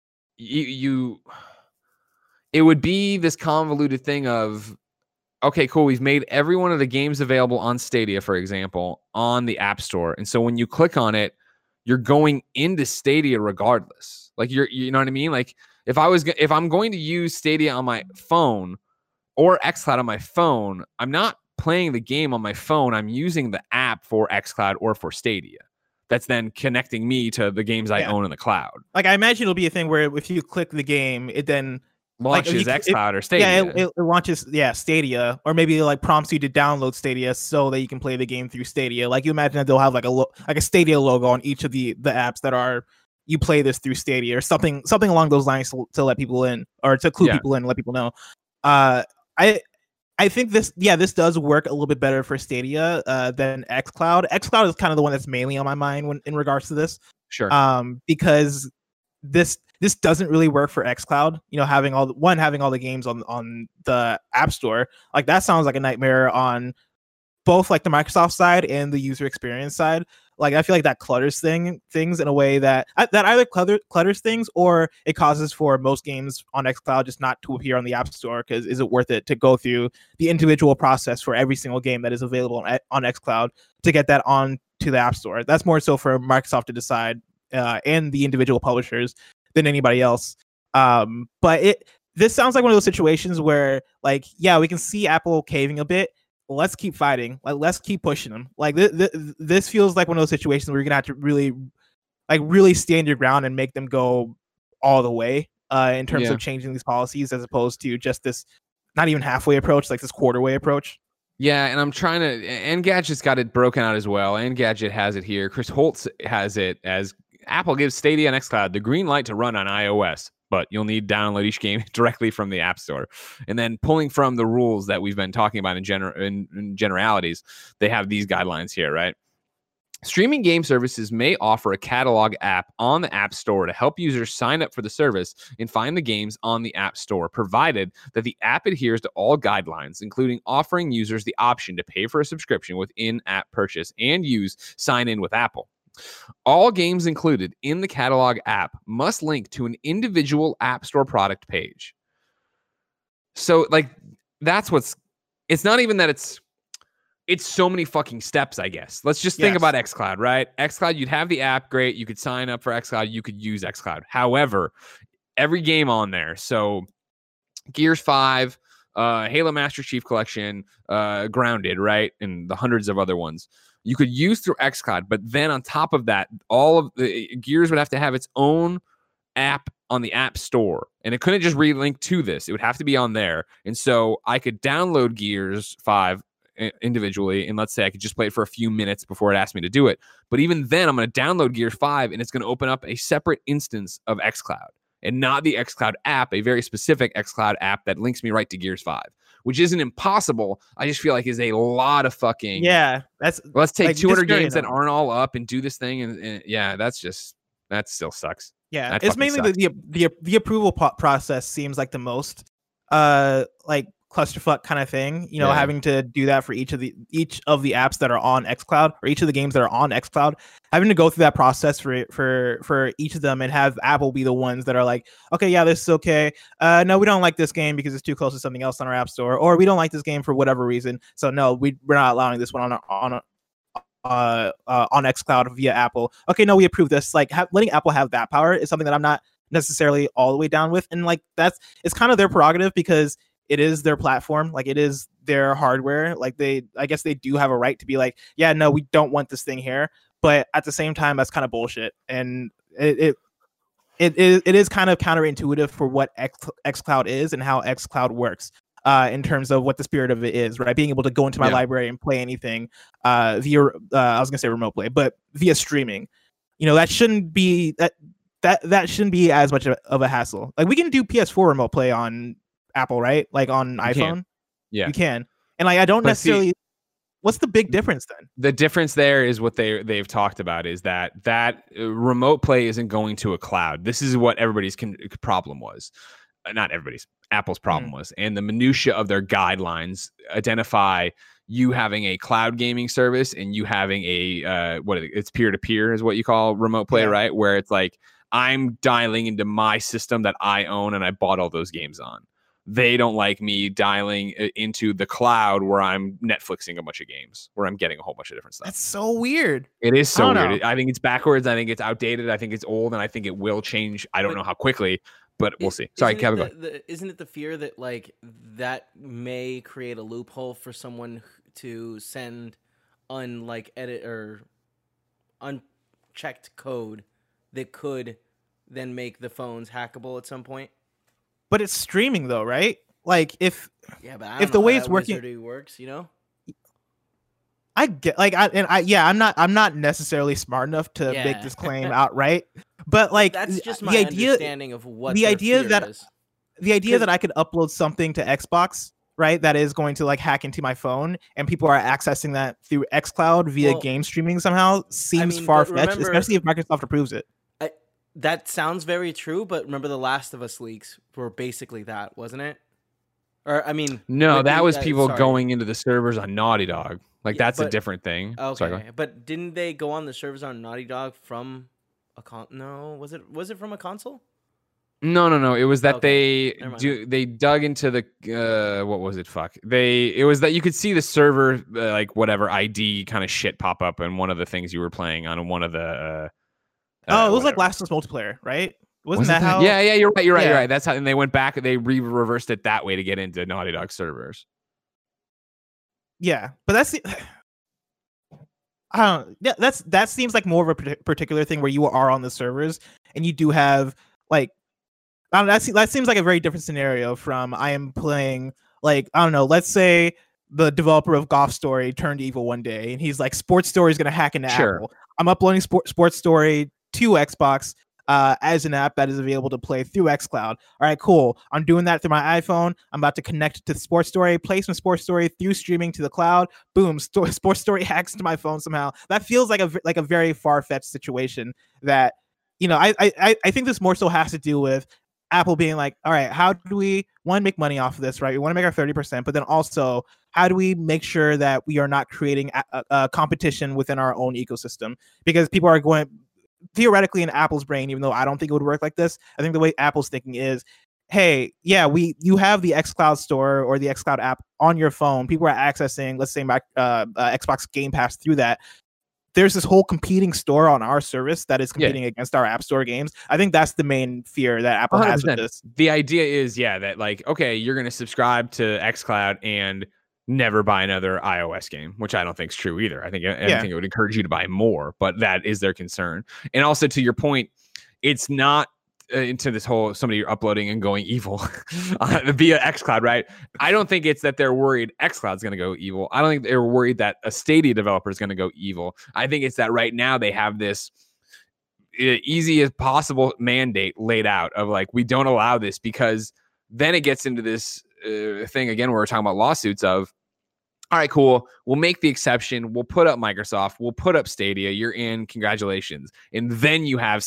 it would be this convoluted thing of, okay, cool, we've made every one of the games available on Stadia, for example, on the App Store. And so when you click on it, you're going into Stadia regardless. Like, you know what I mean? Like, if I'm going to use Stadia on my phone or xCloud on my phone, I'm not playing the game on my phone. I'm using the app for xCloud or for Stadia. That's then connecting me to the games I own in the cloud. Like, I imagine it'll be a thing where if you click the game, it then launches xCloud or Stadia. Yeah, it launches Stadia, or maybe like prompts you to download Stadia so that you can play the game through Stadia. Like, you imagine that they'll have like a Stadia logo on each of the apps that are you play this through Stadia or something along those lines to let people in, or to clue people in, let people know. I think this does work a little bit better for Stadia than xCloud. xCloud is kind of the one that's mainly on my mind in regards to this. Sure. Because this doesn't really work for xCloud. You know, having all the games on the App Store, like, that sounds like a nightmare on both like the Microsoft side and the user experience side. Like, I feel like that clutters things in a way that either clutters things, or it causes for most games on xCloud just not to appear on the App Store, because is it worth it to go through the individual process for every single game that is available on xCloud to get that on to the App Store? That's more so for Microsoft to decide, and the individual publishers, than anybody else. But this sounds like one of those situations where, like, yeah, we can see Apple caving a bit. Let's keep fighting. Like, let's keep pushing them. Like, this feels like one of those situations where you're gonna have to really stand your ground and make them go all the way in terms of changing these policies, as opposed to just this not even halfway approach, like this quarter-way approach. Yeah, and I'm trying to. Engadget's got it broken out as well. Engadget has it here. Chris Holtz has it as Apple gives Stadia and xCloud the green light to run on iOS, but you'll need to download each game directly from the App Store. And then pulling from the rules that we've been talking about in generalities, they have these guidelines here, right? Streaming game services may offer a catalog app on the App Store to help users sign up for the service and find the games on the App Store, provided that the app adheres to all guidelines, including offering users the option to pay for a subscription with in-app purchase and use Sign In with Apple. All games included in the catalog app must link to an individual App Store product page. So, like, it's not even that it's so many fucking steps, I guess. Let's just think about xCloud, right? xCloud, you'd have the app, great. You could sign up for xCloud. You could use xCloud. However, every game on there. So, Gears 5, Halo Master Chief Collection, Grounded, right? And the hundreds of other ones you could use through xCloud. But then on top of that, all of the Gears would have to have its own app on the App Store. And it couldn't just relink to this. It would have to be on there. And so I could download Gears 5 individually, and let's say I could just play it for a few minutes before it asked me to do it. But even then, I'm going to download Gears 5, and it's going to open up a separate instance of xCloud, and not the xCloud app, a very specific xCloud app that links me right to Gears 5. which isn't impossible. I just feel like is a lot of fucking That's let's take like, 200 very games that annoying. aren't all up and do this thing, and that still sucks. Yeah, That it's fucking mainly sucks. the approval process seems like the most like clusterfuck kind of thing. You know, Yeah. having to do that for each of the apps that are on xCloud, or each of the games that are on xCloud, having to go through that process for each of them, and have Apple be the ones that are like, okay, yeah, this is okay. No, we don't like this game because it's too close to something else on our app store, or we don't like this game for whatever reason. So no, we're not allowing this one on xCloud via Apple. Okay, no, we approve this. Like letting Apple have that power is something that I'm not necessarily all the way down with, and like it's kind of their prerogative because it is their platform, like it is their hardware. Like I guess they do have a right to be like, yeah, no, we don't want this thing here. But at the same time, that's kind of bullshit, and it is kind of counterintuitive for what xCloud is and how xCloud works. In terms of what the spirit of it is, right? Being able to go into my library and play anything via, I was gonna say remote play, but via streaming. You know, that shouldn't be that shouldn't be as much of a hassle. Like we can do PS4 remote play on Apple, right? Like on iPhone, yeah, you can. And like I don't necessarily. What's the big difference then? The difference there is what they've talked about is that remote play isn't going to a cloud. This is what everybody's problem was. Not everybody's, Apple's problem was, and the minutia of their guidelines identify you having a cloud gaming service and you having a it's peer-to-peer is what you call remote play, right? Where it's like I'm dialing into my system that I own and I bought all those games on. They don't like me dialing into the cloud where I'm Netflixing a bunch of games, where I'm getting a whole bunch of different stuff. That's so weird. It is so weird. I think it's backwards. I think it's outdated. I think it's old, and I think it will change. I don't know how quickly. But we'll see. Sorry, Kevin. Isn't it the fear that like that may create a loophole for someone to send edit or unchecked code that could then make the phones hackable at some point? But it's streaming though, right? Like if the way it's working works, you know. I get I'm not necessarily smart enough to make this claim outright, but like that's just my understanding of what the idea that is. The idea that I could upload something to Xbox, right, that is going to like hack into my phone and people are accessing that through xCloud via game streaming somehow seems far-fetched, especially if Microsoft approves it. That sounds very true, but remember the Last of Us leaks were basically that, wasn't it? Or I mean, no, that was people going into the servers on Naughty Dog. Like that's a different thing. Okay, sorry, but didn't they go on the servers on Naughty Dog from a No, was it from a console? No. It was that they dug into the what was it? It was that you could see the server like whatever ID kind of shit pop up in one of the things you were playing on one of the. It was like Last of Us multiplayer, right? Wasn't that how? Yeah, you're right. That's how, and they went back. They reversed it that way to get into Naughty Dog servers. Yeah, but that's I don't. Yeah, that seems like more of a particular thing where you are on the servers and you do have like. I don't know, that seems like a very different scenario from I am playing like I don't know. Let's say the developer of Golf Story turned evil one day and he's like, Sports Story is going to hack into Apple. I'm uploading Sports Story to Xbox as an app that is available to play through xCloud. All right, cool. I'm doing that through my iPhone. I'm about to connect to Sports Story, play some Sports Story through streaming to the cloud. Boom, Sports Story hacks to my phone somehow. That feels like a very far-fetched situation that, you know, I think this more so has to do with Apple being like, all right, how do we make money off of this, right? We want to make our 30%, but then also how do we make sure that we are not creating a competition within our own ecosystem? Because people are going theoretically in Apple's brain, even though I don't think it would work like this. I think the way Apple's thinking is, hey, yeah, you have the xCloud store or the xCloud app on your phone. People are accessing, let's say, Xbox Game Pass through that. There's this whole competing store on our service that is competing against our App Store games. I think that's the main fear that Apple 100%. Has with this. The idea is, that like, okay, you're going to subscribe to xCloud and never buy another iOS game, which I don't think is true either. I think it would encourage you to buy more, but that is their concern. And also to your point, it's not into this whole somebody uploading and going evil via xCloud, right? I don't think it's that they're worried xCloud's going to go evil. I don't think they're worried that a Stadia developer is going to go evil. I think it's that right now they have this easy as possible mandate laid out of like, we don't allow this, because then it gets into this thing again where we're talking about lawsuits of, all right, cool. We'll make the exception. We'll put up Microsoft. We'll put up Stadia. You're in. Congratulations. And then you have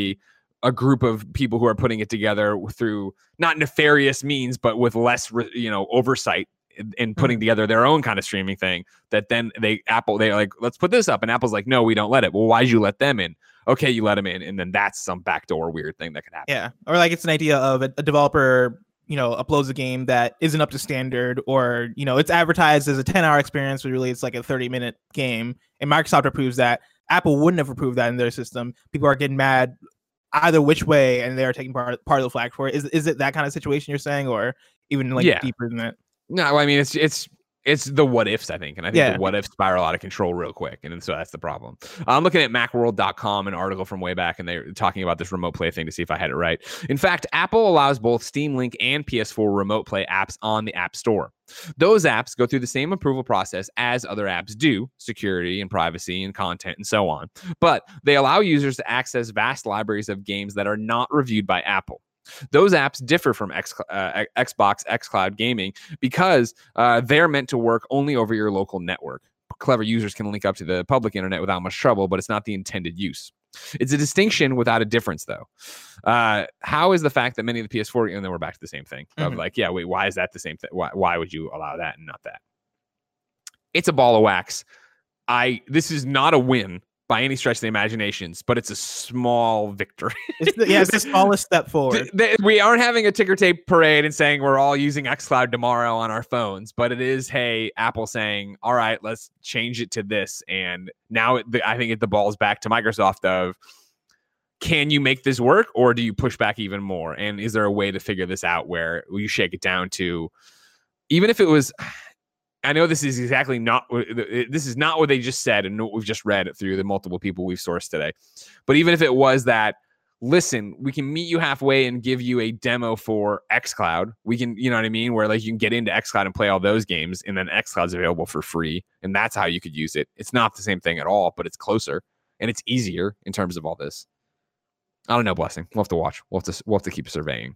a group of people who are putting it together through not nefarious means, but with less, oversight and putting together their own kind of streaming thing. That then they're like, let's put this up. And Apple's like, no, we don't let it. Well, why'd you let them in? Okay, you let them in. And then that's some backdoor weird thing that could happen. Yeah. Or like it's an idea of a developer uploads a game that isn't up to standard, or it's advertised as a 10-hour experience, but really it's like a 30-minute game, and Microsoft approves that. Apple wouldn't have approved that in their system. People are getting mad either which way, and they're taking part of the flag for it. Is it that kind of situation you're saying, or even deeper than that? No, I mean it's the what ifs, I think. And I think the what ifs spiral out of control real quick. And so that's the problem. I'm looking at macworld.com, an article from way back, and they're talking about this remote play thing to see if I had it right. In fact, Apple allows both Steam Link and PS4 remote play apps on the App Store. Those apps go through the same approval process as other apps do, security and privacy and content and so on. But they allow users to access vast libraries of games that are not reviewed by Apple. Those apps differ from Xbox xCloud Gaming because they're meant to work only over your local network. Clever users can link up to the public internet without much trouble, but it's not the intended use. It's a distinction without a difference, though. How is the fact that many of the PS4, and then we're back to the same thing of like, yeah, wait, why is that the same thing? Why would you allow that and not that? It's a ball of wax. This is not a win by any stretch of the imaginations, but it's a small victory. It's the smallest step forward. We aren't having a ticker tape parade and saying we're all using xCloud tomorrow on our phones, but it is, hey, Apple saying, all right, let's change it to this. And now I think the ball's back to Microsoft of, can you make this work, or do you push back even more? And is there a way to figure this out where you shake it down to, even if it was... I know this is exactly not what they just said and what we've just read through the multiple people we've sourced today. But even if it was that, listen, we can meet you halfway and give you a demo for xCloud. We can, you know what I mean? Where like you can get into xCloud and play all those games, and then xCloud's available for free. And that's how you could use it. It's not the same thing at all, but it's closer and it's easier in terms of all this. I don't know, Blessing. We'll have to watch. We'll have to keep surveying.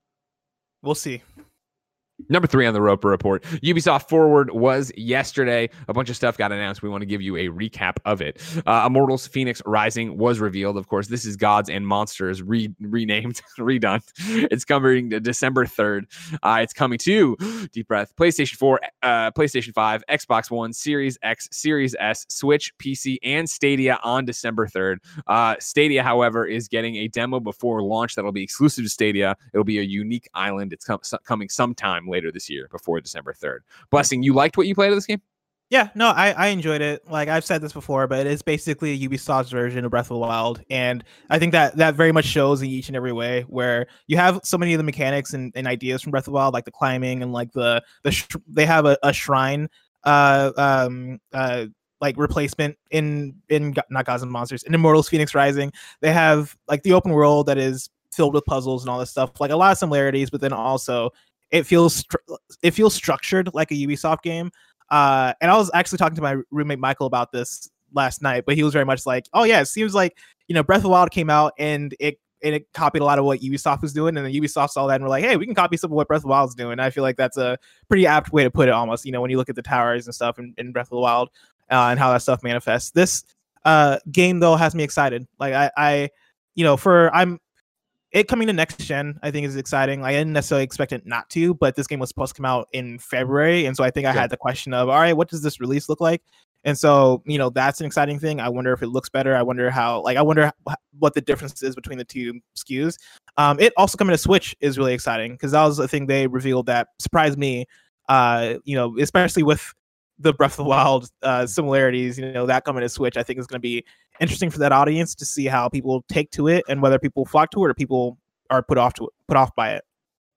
We'll see. Number 3 on the Roper Report, Ubisoft Forward was yesterday. A bunch of stuff got announced. We want to give you a recap of it. Immortals Phoenix Rising was revealed. Of course, this is Gods and Monsters renamed, redone. It's coming December 3rd. It's coming to, deep breath, PlayStation 4, PlayStation 5, Xbox One, Series X, Series S, Switch, PC, and Stadia on December 3rd. Stadia, however, is getting a demo before launch that'll be exclusive to Stadia. It'll be a unique island. It's coming sometime later this year before December 3rd. Blessing, you liked what you played of this game? Yeah, no, I enjoyed it. Like I've said this before, but it's basically Ubisoft's version of Breath of the Wild, and I think that very much shows in each and every way, where you have so many of the mechanics and ideas from Breath of the Wild, like the climbing and like they have a shrine like replacement in not Gods and Monsters, in Immortals Phoenix Rising. They have like the open world that is filled with puzzles and all this stuff, like a lot of similarities, but then also it feels structured like a Ubisoft game. And I was actually talking to my roommate Michael about this last night, but he was very much like, oh yeah, it seems like, Breath of the Wild came out and it copied a lot of what Ubisoft was doing, and then Ubisoft saw that and were like, hey, we can copy some of what Breath of the Wild's doing. And I feel like that's a pretty apt way to put it, almost, when you look at the towers and stuff in Breath of the Wild, and how that stuff manifests. This game though has me excited. Like it coming to next gen, I think, is exciting. Like, I didn't necessarily expect it not to, but this game was supposed to come out in February, and so I think I had the question of, all right, what does this release look like? And so, that's an exciting thing. I wonder if it looks better. I wonder what the difference is between the two SKUs. It also coming to Switch is really exciting, because that was the thing they revealed that surprised me. Especially with the Breath of the Wild similarities, that coming to Switch, I think is going to be interesting for that audience to see how people take to it, and whether people flock to it or people are put off by it.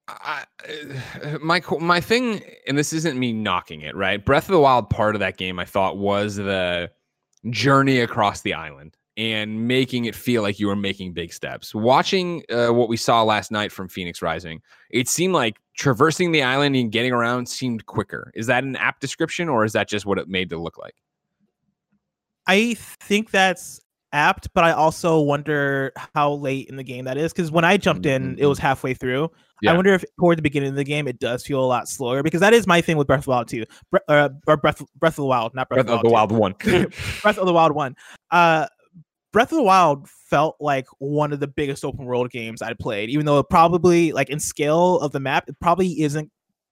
My thing, and this isn't me knocking it, right? Breath of the Wild, part of that game I thought was the journey across the island and making it feel like you were making big steps. Watching what we saw last night from Phoenix Rising, it seemed like traversing the island and getting around seemed quicker. Is that an apt description, or is that just what it made it look like? I think that's apt, but I also wonder how late in the game that is, because when I jumped in, it was halfway through. I wonder if toward the beginning of the game it does feel a lot slower, because that is my thing with Breath of the Wild 2. Or Breath of the Wild, not Breath of the Wild 1. Breath of the Wild 1. Breath of the Wild felt like one of the biggest open world games I'd played, even though it probably, like, in scale of the map, it probably isn't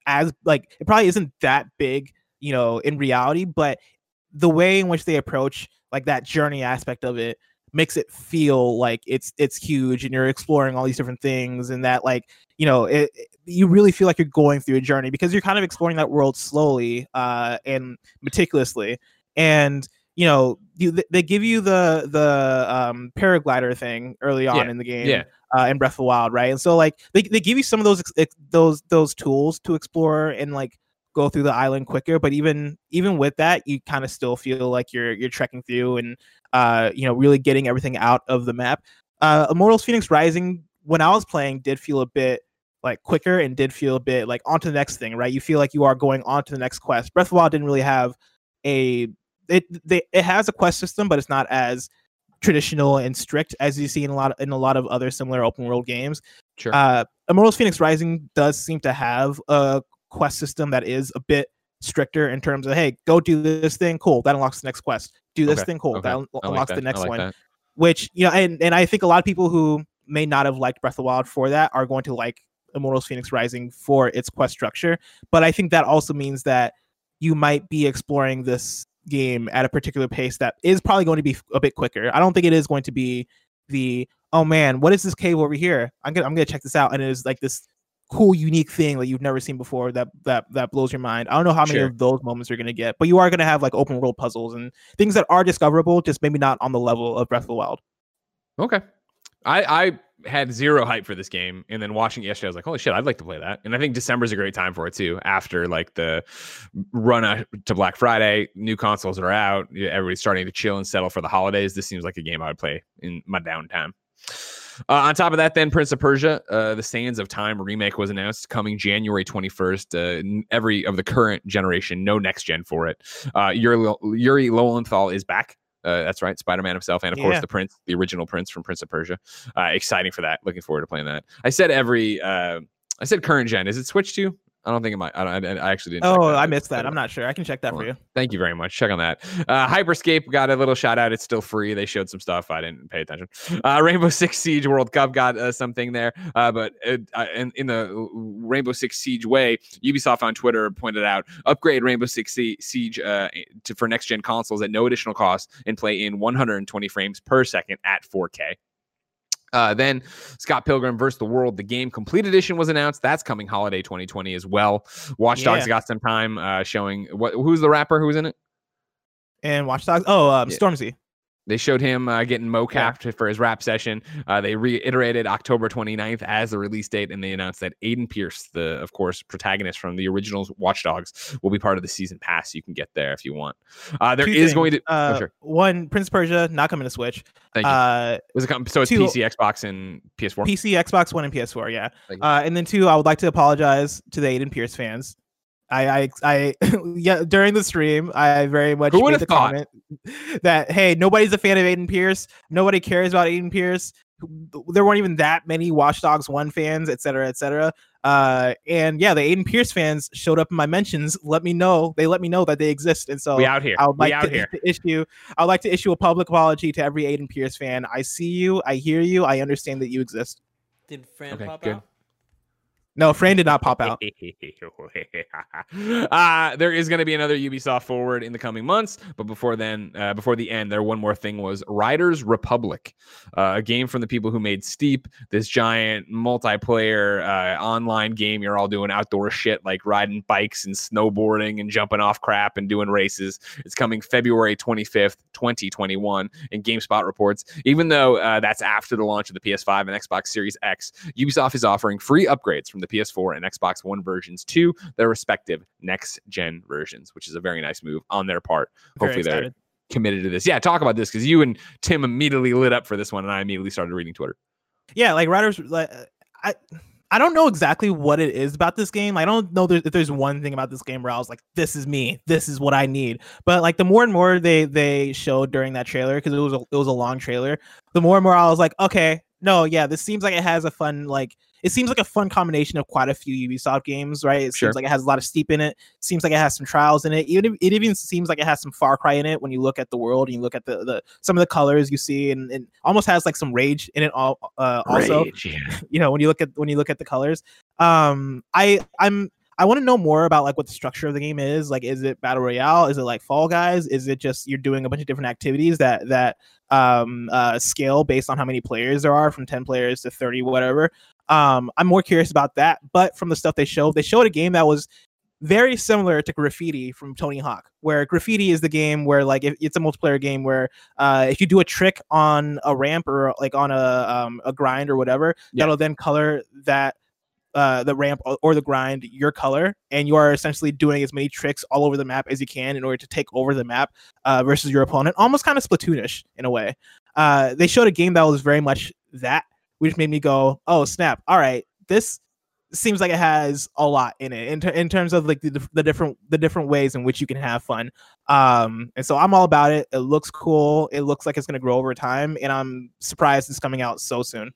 that big, you know, in reality, but the way in which they approach like that journey aspect of it makes it feel like it's huge, and you're exploring all these different things, and that, like, you know, you really feel like you're going through a journey because you're kind of exploring that world slowly and meticulously. And you know, they give you the paraglider thing early on in the game, in Breath of the Wild, right? And so, like, they give you some of those tools to explore and, like, go through the island quicker. But even with that, you kind of still feel like you're trekking through and you know, really getting everything out of the map. Immortals Phoenix Rising, when I was playing, did feel a bit like quicker and did feel a bit like onto the next thing, right? You feel like you are going on to the next quest. Breath of the Wild didn't really have it has a quest system, but it's not as traditional and strict as you see in a lot of other similar open world games. Sure. Immortals Phoenix Rising does seem to have a quest system that is a bit stricter in terms of, hey, go do this thing, cool, that unlocks the next quest. Do this thing, cool, that unlocks the next one. Which, you know, and I think a lot of people who may not have liked Breath of the Wild for that are going to like Immortals Phoenix Rising for its quest structure. But I think that also means that you might be exploring this game at a particular pace that is probably going to be a bit quicker. I don't think it is going to be the, oh man, what is this cave over here? I'm gonna check this out, and it is like this cool, unique thing that you've never seen before that blows your mind. I don't know how many of those moments you're gonna get, but you are gonna have like open world puzzles and things that are discoverable, just maybe not on the level of Breath of the Wild. Okay. I had zero hype for this game, and then watching it yesterday, I was like, holy shit, I'd like to play that. And I think December's a great time for it too. After like the run to Black Friday, new consoles are out, everybody's starting to chill and settle for the holidays. This seems like a game I would play in my downtime. On top of that, then, Prince of Persia, the Sands of Time remake was announced, coming January 21st. Every of the current generation, no next gen for it. Yuri Lowenthal is back. That's right, Spider-Man himself, and of course the Prince, the original Prince from Prince of Persia. Exciting for that. Looking forward to playing that. I said current gen. Is it Switch 2? I don't think it might. I actually didn't. Oh, I missed that. I'm not sure. I can check that for you. Thank you very much. Check on that. Hyperscape got a little shout out. It's still free. They showed some stuff. I didn't pay attention. Rainbow Six Siege World Cup got something there. But in the Rainbow Six Siege way, Ubisoft on Twitter pointed out, upgrade Rainbow Six Siege for next gen consoles at no additional cost and play in 120 frames per second at 4K. Then Scott Pilgrim vs. the World, the game complete edition was announced. That's coming holiday 2020 as well. Watch Dogs got some time showing who's the rapper who's in it. And Watch Dogs. Stormzy. They showed him getting mocapped for his rap session. They reiterated October 29th as the release date, and they announced that Aiden Pierce, the, of course, protagonist from the original Watch Dogs, will be part of the season pass. You can get there if you want. There is going to... One, Prince of Persia, not coming to Switch. Thank you. So it's PC, Xbox, and PS4? PC, Xbox One, and PS4, yeah. And then two, I would like to apologize to the Aiden Pierce fans. During the stream, I very much made the comment that, hey, nobody's a fan of Aiden Pierce. Nobody cares about Aiden Pierce. There weren't even that many Watch Dogs 1 fans, et cetera, et cetera. And yeah, the Aiden Pierce fans showed up in my mentions. They let me know that they exist. And so we out here. I would like to issue a public apology to every Aiden Pierce fan. I see you. I hear you. I understand that you exist. Did Fran pop out? No, Fran did not pop out. There is going to be another Ubisoft Forward in the coming months, but before the end, one more thing was Riders Republic, a game from the people who made Steep, this giant multiplayer online game. You're all doing outdoor shit like riding bikes and snowboarding and jumping off crap and doing races. It's coming February 25th, 2021, in GameSpot reports. Even though that's after the launch of the PS5 and Xbox Series X, Ubisoft is offering free upgrades from the PS4 and Xbox One versions to their respective next-gen versions, which is a very nice move on their part. Hopefully they're committed to this. Yeah, talk about this, because you and Tim immediately lit up for this one, and I immediately started reading Twitter. Yeah, like Riders... I don't know exactly what it is about this game. I don't know if there's one thing about this game where I was like, this is me. This is what I need. But like the more and more they showed during that trailer, because it was a long trailer, the more and more I was like, okay, no, yeah, this seems like it has a fun, like, it seems like a fun combination of quite a few Ubisoft games, right? It Sure. seems like it has a lot of Steep in it. Seems like it has some Trials in it. It even seems like it has some Far Cry in it when you look at the world and you look at the some of the colors you see, and almost has like some Rage in it also. Rage, yeah. You know, when you look at the colors. I want to know more about like what the structure of the game is. Like, is it battle royale? Is it like Fall Guys? Is it just you're doing a bunch of different activities that scale based on how many players there are, from 10 players to 30, whatever? I'm more curious about that. But from the stuff they showed a game that was very similar to Graffiti from Tony Hawk, where Graffiti is the game where like if it's a multiplayer game where if you do a trick on a ramp or like on a grind or whatever, that'll then color that the ramp or the grind your color, and you are essentially doing as many tricks all over the map as you can in order to take over the map versus your opponent, almost kind of Splatoonish in a way. They showed a game that was very much that, which made me go, oh snap, all right, this seems like it has a lot in it in terms of like the different ways in which you can have fun. And so I'm all about it. It looks cool. It looks like it's going to grow over time, and I'm surprised it's coming out so soon.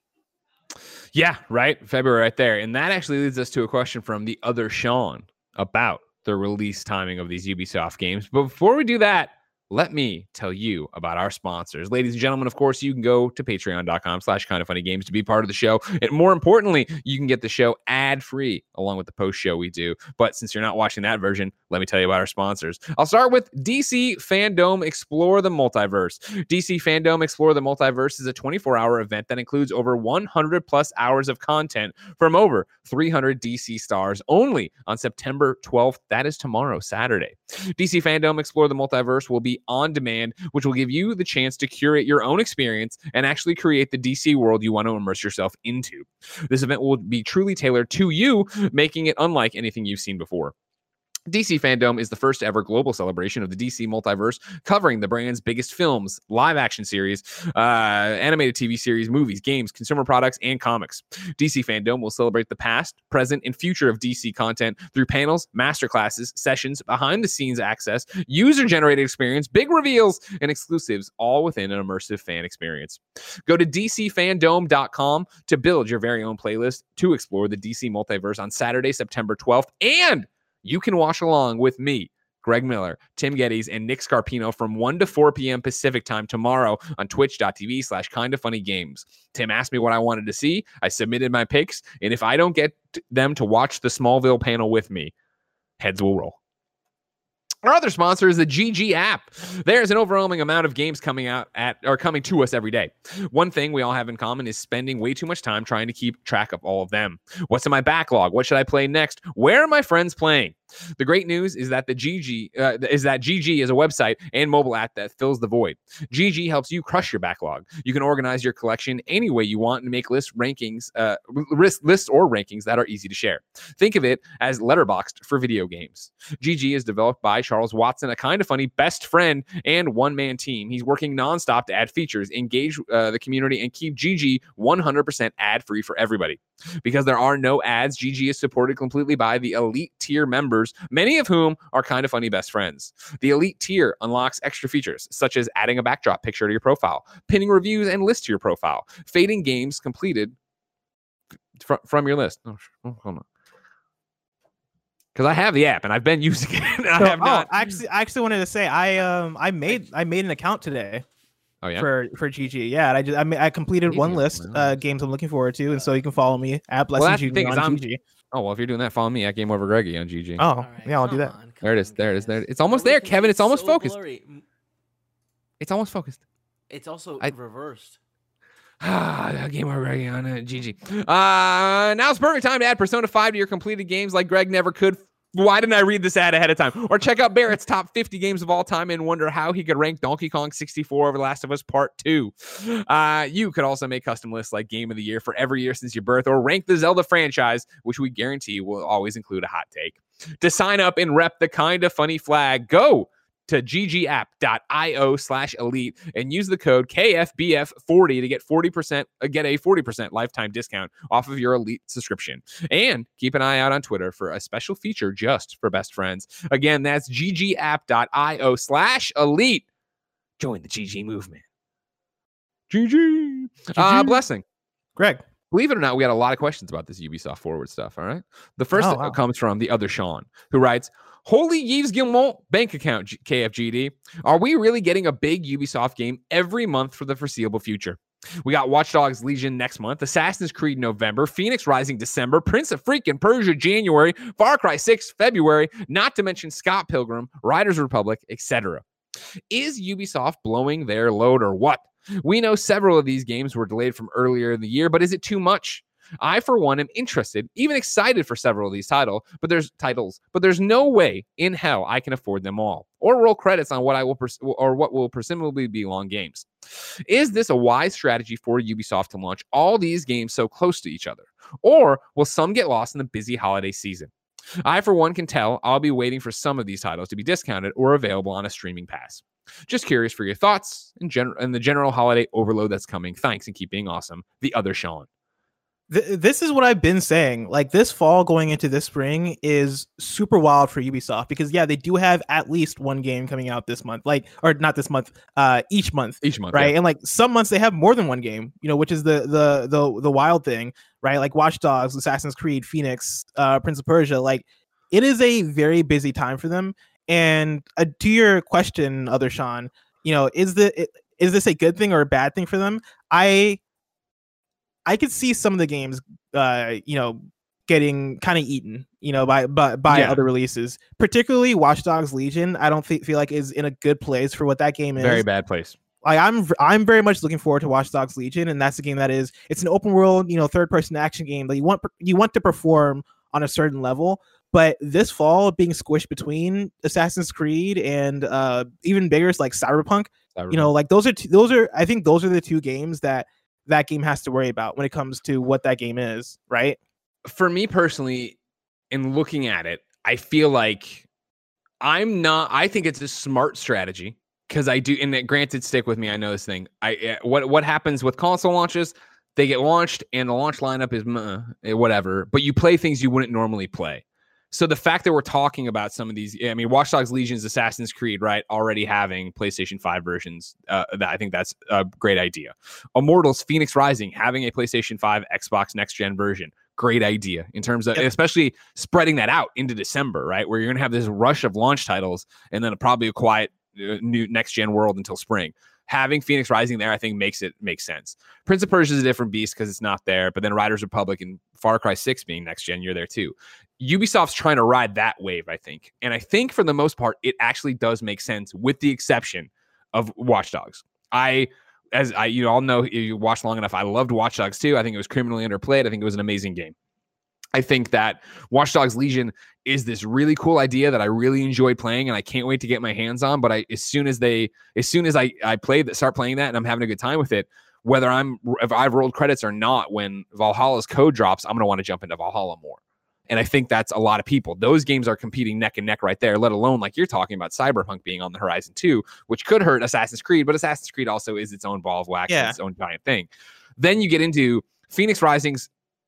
Yeah, right. February right there. And that actually leads us to a question from the other Sean about the release timing of these Ubisoft games. But before we do that, let me tell you about our sponsors. Ladies and gentlemen, of course, you can go to patreon.com/kindoffunnygames to be part of the show. And more importantly, you can get the show ad-free along with the post-show we do. But since you're not watching that version, let me tell you about our sponsors. I'll start with DC Fandom Explore the Multiverse. DC Fandom Explore the Multiverse is a 24-hour event that includes over 100 plus hours of content from over 300 DC stars only on September 12th. That is tomorrow, Saturday. DC Fandom Explore the Multiverse will be on demand, which will give you the chance to curate your own experience and actually create the DC world you want to immerse yourself into. This event will be truly tailored to you, making it unlike anything you've seen before. DC Fandom is the first ever global celebration of the DC multiverse, covering the brand's biggest films, live action series, animated TV series, movies, games, consumer products, and comics. DC Fandom will celebrate the past, present, and future of DC content through panels, masterclasses, sessions, behind the scenes access, user generated experience, big reveals, and exclusives, all within an immersive fan experience. Go to DCFandom.com to build your very own playlist to explore the DC multiverse on Saturday, September 12th, and you can watch along with me, Greg Miller, Tim Geddes, and Nick Scarpino from 1 to 4 p.m. Pacific time tomorrow on twitch.tv/kindoffunnygames. Tim asked me what I wanted to see. I submitted my picks, and if I don't get them to watch the Smallville panel with me, heads will roll. Our other sponsor is the GG app. There's an overwhelming amount of games coming to us every day. One thing we all have in common is spending way too much time trying to keep track of all of them. What's in my backlog? What should I play next? Where are my friends playing? The great news is that GG is a website and mobile app that fills the void. GG helps you crush your backlog. You can organize your collection any way you want and make lists or rankings that are easy to share. Think of it as Letterboxd for video games. GG is developed by Charles Watson, a kind of funny best friend and one-man team. He's working nonstop to add features, engage the community, and keep GG 100% ad-free for everybody. Because there are no ads, GG is supported completely by the elite tier members, many of whom are kind of funny best friends. The elite tier unlocks extra features, such as adding a backdrop picture to your profile, pinning reviews and lists to your profile, fading games completed from your list. Oh, hold on. Because I have the app and I've been using it. I actually wanted to say I made an account today. Oh yeah, for GG, yeah. And I completed one list games I'm looking forward to, and so you can follow me at Blessing GG on GG. Oh well, if you're doing that, follow me at Game Over Greggy on GG. Oh right, yeah, I'll do that. There it is. It's almost there, Kevin. It's almost focused. Blurry. It's almost focused. It's also reversed. Game Over Greggy on GG. Now's the perfect time to add Persona 5 to your completed games like Greg never could. Why didn't I read this ad ahead of time? Or check out Barrett's top 50 games of all time and wonder how he could rank Donkey Kong 64 over The Last of Us Part 2. You could also make custom lists like Game of the Year for every year since your birth, or rank the Zelda franchise, which we guarantee will always include a hot take. To sign up and rep the Kind of Funny flag, go to ggapp.io/elite and use the code KFBF40 to get a 40% lifetime discount off of your Elite subscription. And keep an eye out on Twitter for a special feature just for best friends. Again, that's ggapp.io/elite. Join the GG movement. GG. Blessing. Greg. Believe it or not, we had a lot of questions about this Ubisoft Forward stuff. All right. The first comes from the other Sean, who writes, Holy Yves Guillemot bank account, KFGD. Are we really getting a big Ubisoft game every month for the foreseeable future? We got Watch Dogs Legion next month, Assassin's Creed November, Phoenix Rising December, Prince of freaking Persia January, Far Cry 6 February, not to mention Scott Pilgrim, Riders Republic, etc. Is Ubisoft blowing their load or what? We know several of these games were delayed from earlier in the year, but is it too much? I, for one, am interested, even excited for several of these titles, but there's no way in hell I can afford them all or roll credits on what will presumably be long games. Is this a wise strategy for Ubisoft to launch all these games so close to each other, or will some get lost in the busy holiday season? I, for one, can tell I'll be waiting for some of these titles to be discounted or available on a streaming pass. Just curious for your thoughts and the general holiday overload that's coming. Thanks, and keep being awesome. The other Sean. This is what I've been saying. Like, this fall going into this spring is super wild for Ubisoft because they do have at least one game coming out this month, or not this month, each month, right? Yeah. And like some months they have more than one game, which is the wild thing, right? Like Watch Dogs, Assassin's Creed, Phoenix, Prince of Persia. Like, it is a very busy time for them. And to your question, other Sean, is this a good thing or a bad thing for them? I could see some of the games, getting kind of eaten, by other releases. Particularly Watch Dogs Legion, I don't feel like is in a good place for what that game is. Very bad place. Like I'm very much looking forward to Watch Dogs Legion, and that's a game that it's an open world, third person action game that you want to perform on a certain level. But this fall, being squished between Assassin's Creed and even bigger, like Cyberpunk, like those are I think those are the two games that game has to worry about when it comes to what that game is, right? For me personally, in looking at it, I feel like I think it's a smart strategy because I do, and granted, stick with me, I know this thing. What happens with console launches, they get launched and the launch lineup is whatever, but you play things you wouldn't normally play. So the fact that we're talking about some of these, I mean, Watch Dogs Legion's Assassin's Creed, right? Already having PlayStation 5 versions, I think that's a great idea. Immortals Phoenix Rising, having a PlayStation 5 Xbox Next Gen version, great idea in terms of, especially spreading that out into December, right? Where you're going to have this rush of launch titles and then probably a quiet new Next Gen world until spring. Having Phoenix Rising there, I think makes sense. Prince of Persia is a different beast because it's not there, but then Riders Republic and Far Cry 6 being next gen, you're there too. Ubisoft's trying to ride that wave, I think. And I think for the most part, it actually does make sense with the exception of Watch Dogs. You all know, you watched long enough, I loved Watch Dogs 2. I think it was criminally underplayed. I think it was an amazing game. I think that Watch Dogs Legion is this really cool idea that I really enjoyed playing and I can't wait to get my hands on. But as soon as I start playing that and I'm having a good time with it, if I've rolled credits or not, when Valhalla's code drops, I'm going to want to jump into Valhalla more. And I think that's a lot of people. Those games are competing neck and neck right there, let alone like you're talking about Cyberpunk being on the horizon too, which could hurt Assassin's Creed, but Assassin's Creed also is its own ball of wax, its own giant thing. Then you get into Phoenix Rising's,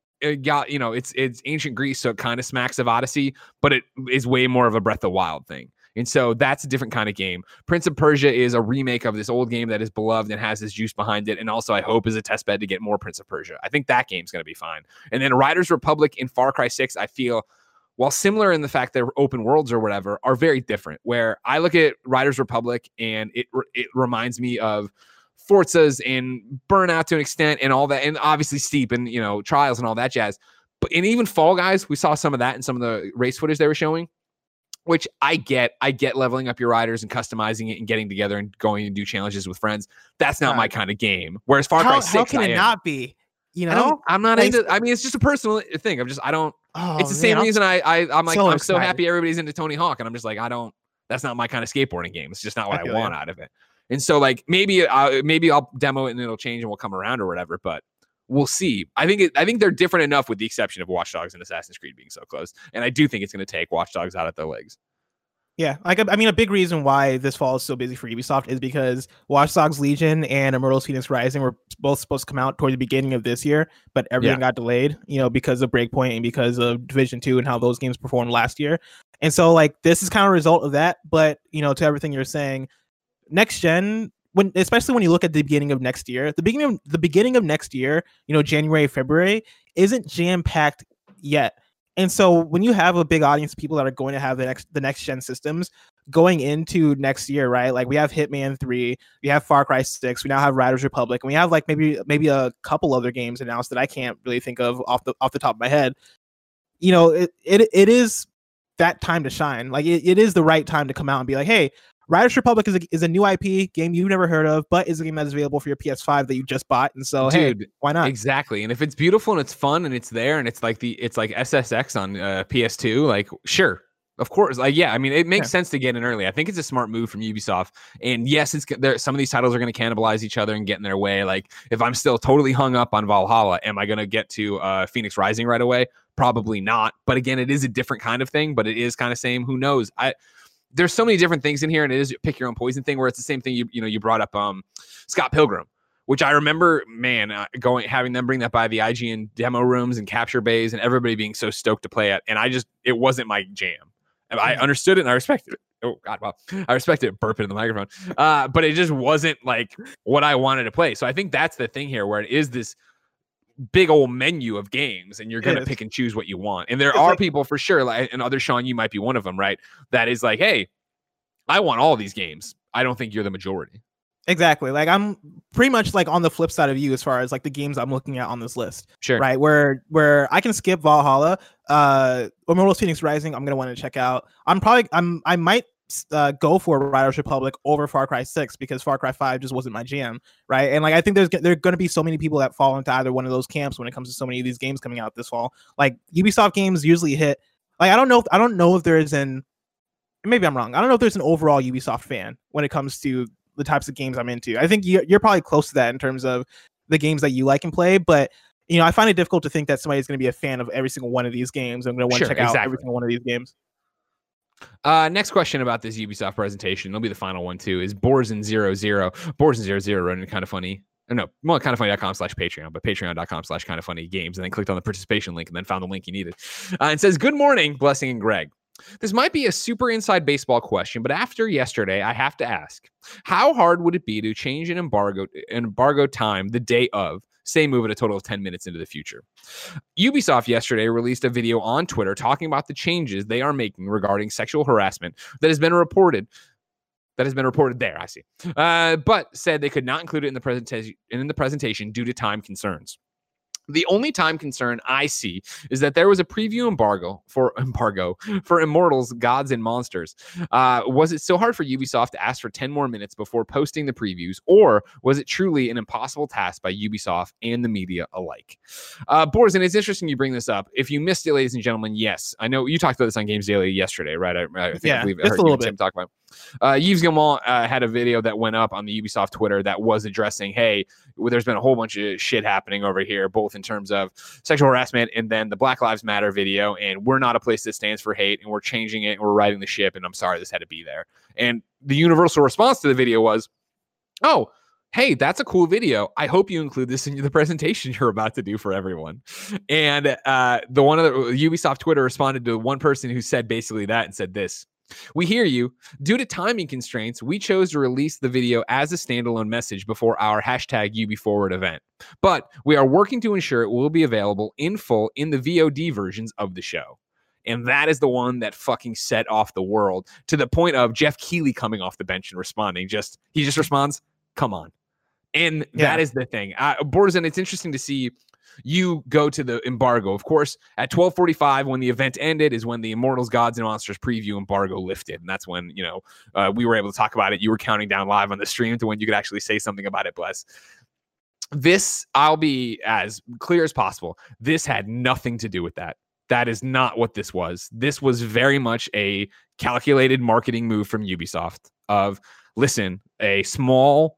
it's ancient Greece, so it kind of smacks of Odyssey, but it is way more of a Breath of the Wild thing. And so that's a different kind of game. Prince of Persia is a remake of this old game that is beloved and has this juice behind it. And also I hope is a test bed to get more Prince of Persia. I think that game's going to be fine. And then Riders Republic and Far Cry 6, I feel, while similar in the fact they're open worlds or whatever, are very different. Where I look at Riders Republic and it reminds me of Forza's and Burnout to an extent and all that, and obviously Steep and Trials and all that jazz. And even Fall Guys, we saw some of that in some of the race footage they were showing, which I get leveling up your riders and customizing it and getting together and going and do challenges with friends. That's not my kind of game. Whereas Far Cry 6, how can it not be? I'm not into. I mean, it's just a personal thing. It's the same reason I'm so happy everybody's into Tony Hawk, and I'm just like, that's not my kind of skateboarding game. It's just not what I want out of it. And so like maybe I'll demo it and it'll change and we'll come around or whatever, but we'll see. I think they're different enough with the exception of Watch Dogs and Assassin's Creed being so close. And I do think it's going to take Watch Dogs out of their legs. Yeah, a big reason why this fall is so busy for Ubisoft is because Watch Dogs Legion and Immortals Phoenix Rising were both supposed to come out toward the beginning of this year, but everything got delayed, because of Breakpoint and because of Division 2 and how those games performed last year. And so like this is kind of a result of that. But to everything you're saying, next gen especially when you look at the beginning of next year, the beginning of next year, January, February isn't jam packed yet. And so when you have a big audience of people that are going to have the next gen systems going into next year, right? Like we have Hitman 3, we have Far Cry 6, we now have Riders Republic, and we have like maybe a couple other games announced that I can't really think of off the top of my head. It is that time to shine. Like it is the right time to come out and be like, hey, Riders Republic is a new IP game you've never heard of, but is a game that is available for your PS5 that you just bought. And so, dude, hey, why not? Exactly. And if it's beautiful and it's fun and it's there and it's like SSX on PS2, like sure, of course. Like yeah, I mean it makes sense to get in early. I think it's a smart move from Ubisoft. And yes, it's there. Some of these titles are going to cannibalize each other and get in their way. Like if I'm still totally hung up on Valhalla, am I going to get to Phoenix Rising right away? Probably not. But again, it is a different kind of thing. But it is kind of same. Who knows? There's so many different things in here, and it is a pick your own poison thing where it's the same thing. You brought up Scott Pilgrim, which I remember, man, having them bring that by the IGN demo rooms and capture bays and everybody being so stoked to play it. And it wasn't my jam. I understood it and I respected it. Oh God, wow. I respected it burping in the microphone. But it just wasn't like what I wanted to play. So I think that's the thing here where it is this big old menu of games and you're going to pick and choose what you want. And there are people for sure, like, and other Sean, you might be one of them, right? That is like, hey, I want all these games. I don't think you're the majority. Exactly. Like I'm pretty much like on the flip side of you as far as like the games I'm looking at on this list. Sure. Right. Where I can skip Valhalla, Immortals Phoenix Rising. I'm going to want to check out. I might go for Riders Republic over Far Cry 6 because Far Cry 5 just wasn't my jam, right? And like I think there are going to be so many people that fall into either one of those camps when it comes to so many of these games coming out this fall. Like Ubisoft games usually hit. Like I don't know if there's maybe I'm wrong. I don't know if there's an overall Ubisoft fan when it comes to the types of games I'm into. I think you're probably close to that in terms of the games that you like and play, but I find it difficult to think that somebody's going to be a fan of every single one of these games. I'm going to want to check out every single one of these games. Next question about this Ubisoft presentation, it'll be the final one too, is Borzen00. Borzen00 running Kind of Funny. No, well, kindoffunny.com/Patreon, but patreon.com/kindoffunnygames, and then clicked on the participation link and then found the link you needed. And says, good morning, Blessing and Greg. This might be a super inside baseball question, but after yesterday, I have to ask, how hard would it be to change an embargo time the day of, say, move it a total of 10 minutes into the future? Ubisoft yesterday released a video on Twitter talking about the changes they are making regarding sexual harassment that has been reported there, I see, but said they could not include it in the presentation due to time concerns. The only time concern I see is that there was a preview embargo for Immortals, Gods, and Monsters. Was it so hard for Ubisoft to ask for 10 more minutes before posting the previews, or was it truly an impossible task by Ubisoft and the media alike? Borzen, it's interesting you bring this up. If you missed it, ladies and gentlemen, yes, I know you talked about this on Games Daily yesterday, right? I believe I heard you and Tim talk about it. Yves Guillemot had a video that went up on the Ubisoft Twitter that was addressing, hey, there's been a whole bunch of shit happening over here, both in terms of sexual harassment and then the Black Lives Matter video, and we're not a place that stands for hate, and we're changing it, and we're righting the ship, and I'm sorry this had to be there. And the universal response to the video was, oh, hey, that's a cool video. I hope you include this in the presentation you're about to do for everyone. And Ubisoft Twitter responded to one person who said basically that and said this: we hear you. Due to timing constraints, we chose to release the video as a standalone message before our #UbiForward event. But we are working to ensure it will be available in full in the VOD versions of the show. And that is the one that fucking set off the world, to the point of Jeff Keighley coming off the bench and responding. He just responds, come on. And that is the thing. Borzen, it's interesting to see you go to the embargo. Of course, at 12:45 when the event ended is when the Immortals, Gods, and Monsters preview embargo lifted. And that's when, we were able to talk about it. You were counting down live on the stream to when you could actually say something about it, Bless. This, I'll be as clear as possible. This had nothing to do with that. That is not what this was. This was very much a calculated marketing move from Ubisoft of, listen, a small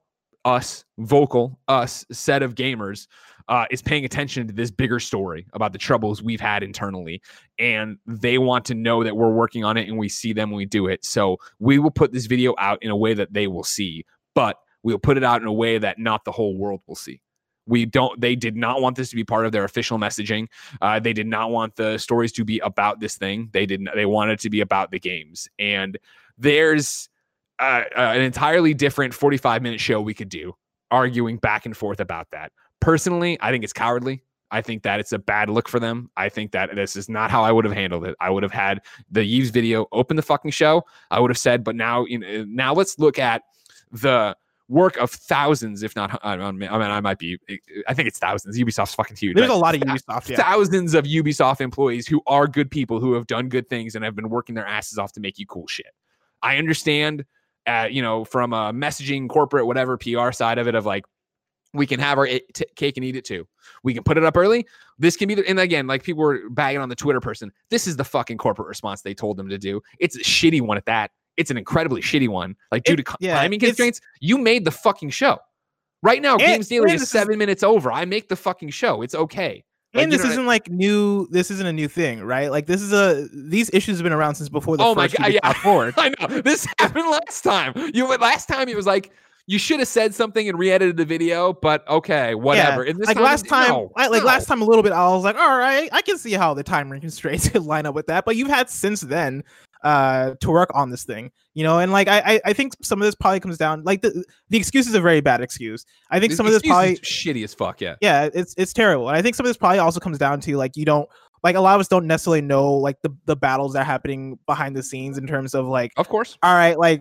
vocal set of gamers is paying attention to this bigger story about the troubles we've had internally. And they want to know that we're working on it and we see them when we do it. So we will put this video out in a way that they will see, but we'll put it out in a way that not the whole world will see. They did not want this to be part of their official messaging. They did not want the stories to be about this thing. They wanted it to be about the games. And there's an entirely different 45-minute show we could do, arguing back and forth about that. Personally, I think it's cowardly. I think that it's a bad look for them. I think that this is not how I would have handled it. I would have had the Yves video open the fucking show. I would have said, but now, now let's look at the work of thousands, if not, I think it's thousands. Ubisoft's fucking huge. There's a lot of Ubisoft, yeah. Thousands of Ubisoft employees who are good people who have done good things and have been working their asses off to make you cool shit. I understand, from a messaging, corporate, whatever, PR side of it, of like, we can have our cake and eat it too. We can put it up early. This can be, and again, like people were bagging on the Twitter person. This is the fucking corporate response they told them to do. It's a shitty one at that. It's an incredibly shitty one. Like due to timing constraints, you made the fucking show. Right now, Games Daily is 7 minutes over. I make the fucking show. It's okay. And this isn't like new. This isn't a new thing, right? Like these issues have been around since before the first Ubisoft Forward. I know this happened last time. Last time it was like, you should have said something and re-edited the video, but okay, whatever. Yeah. Like last time, last time a little bit, I was like, all right, I can see how the timing constraints could line up with that. But you've had since then to work on this thing, and like I think some of this probably comes down, like the excuse is a very bad excuse. I think some of this probably shitty as fuck. Yeah, it's terrible. And I think some of this probably also comes down to like you don't. Like a lot of us don't necessarily know like the battles that are happening behind the scenes in terms of like, of course, all right, like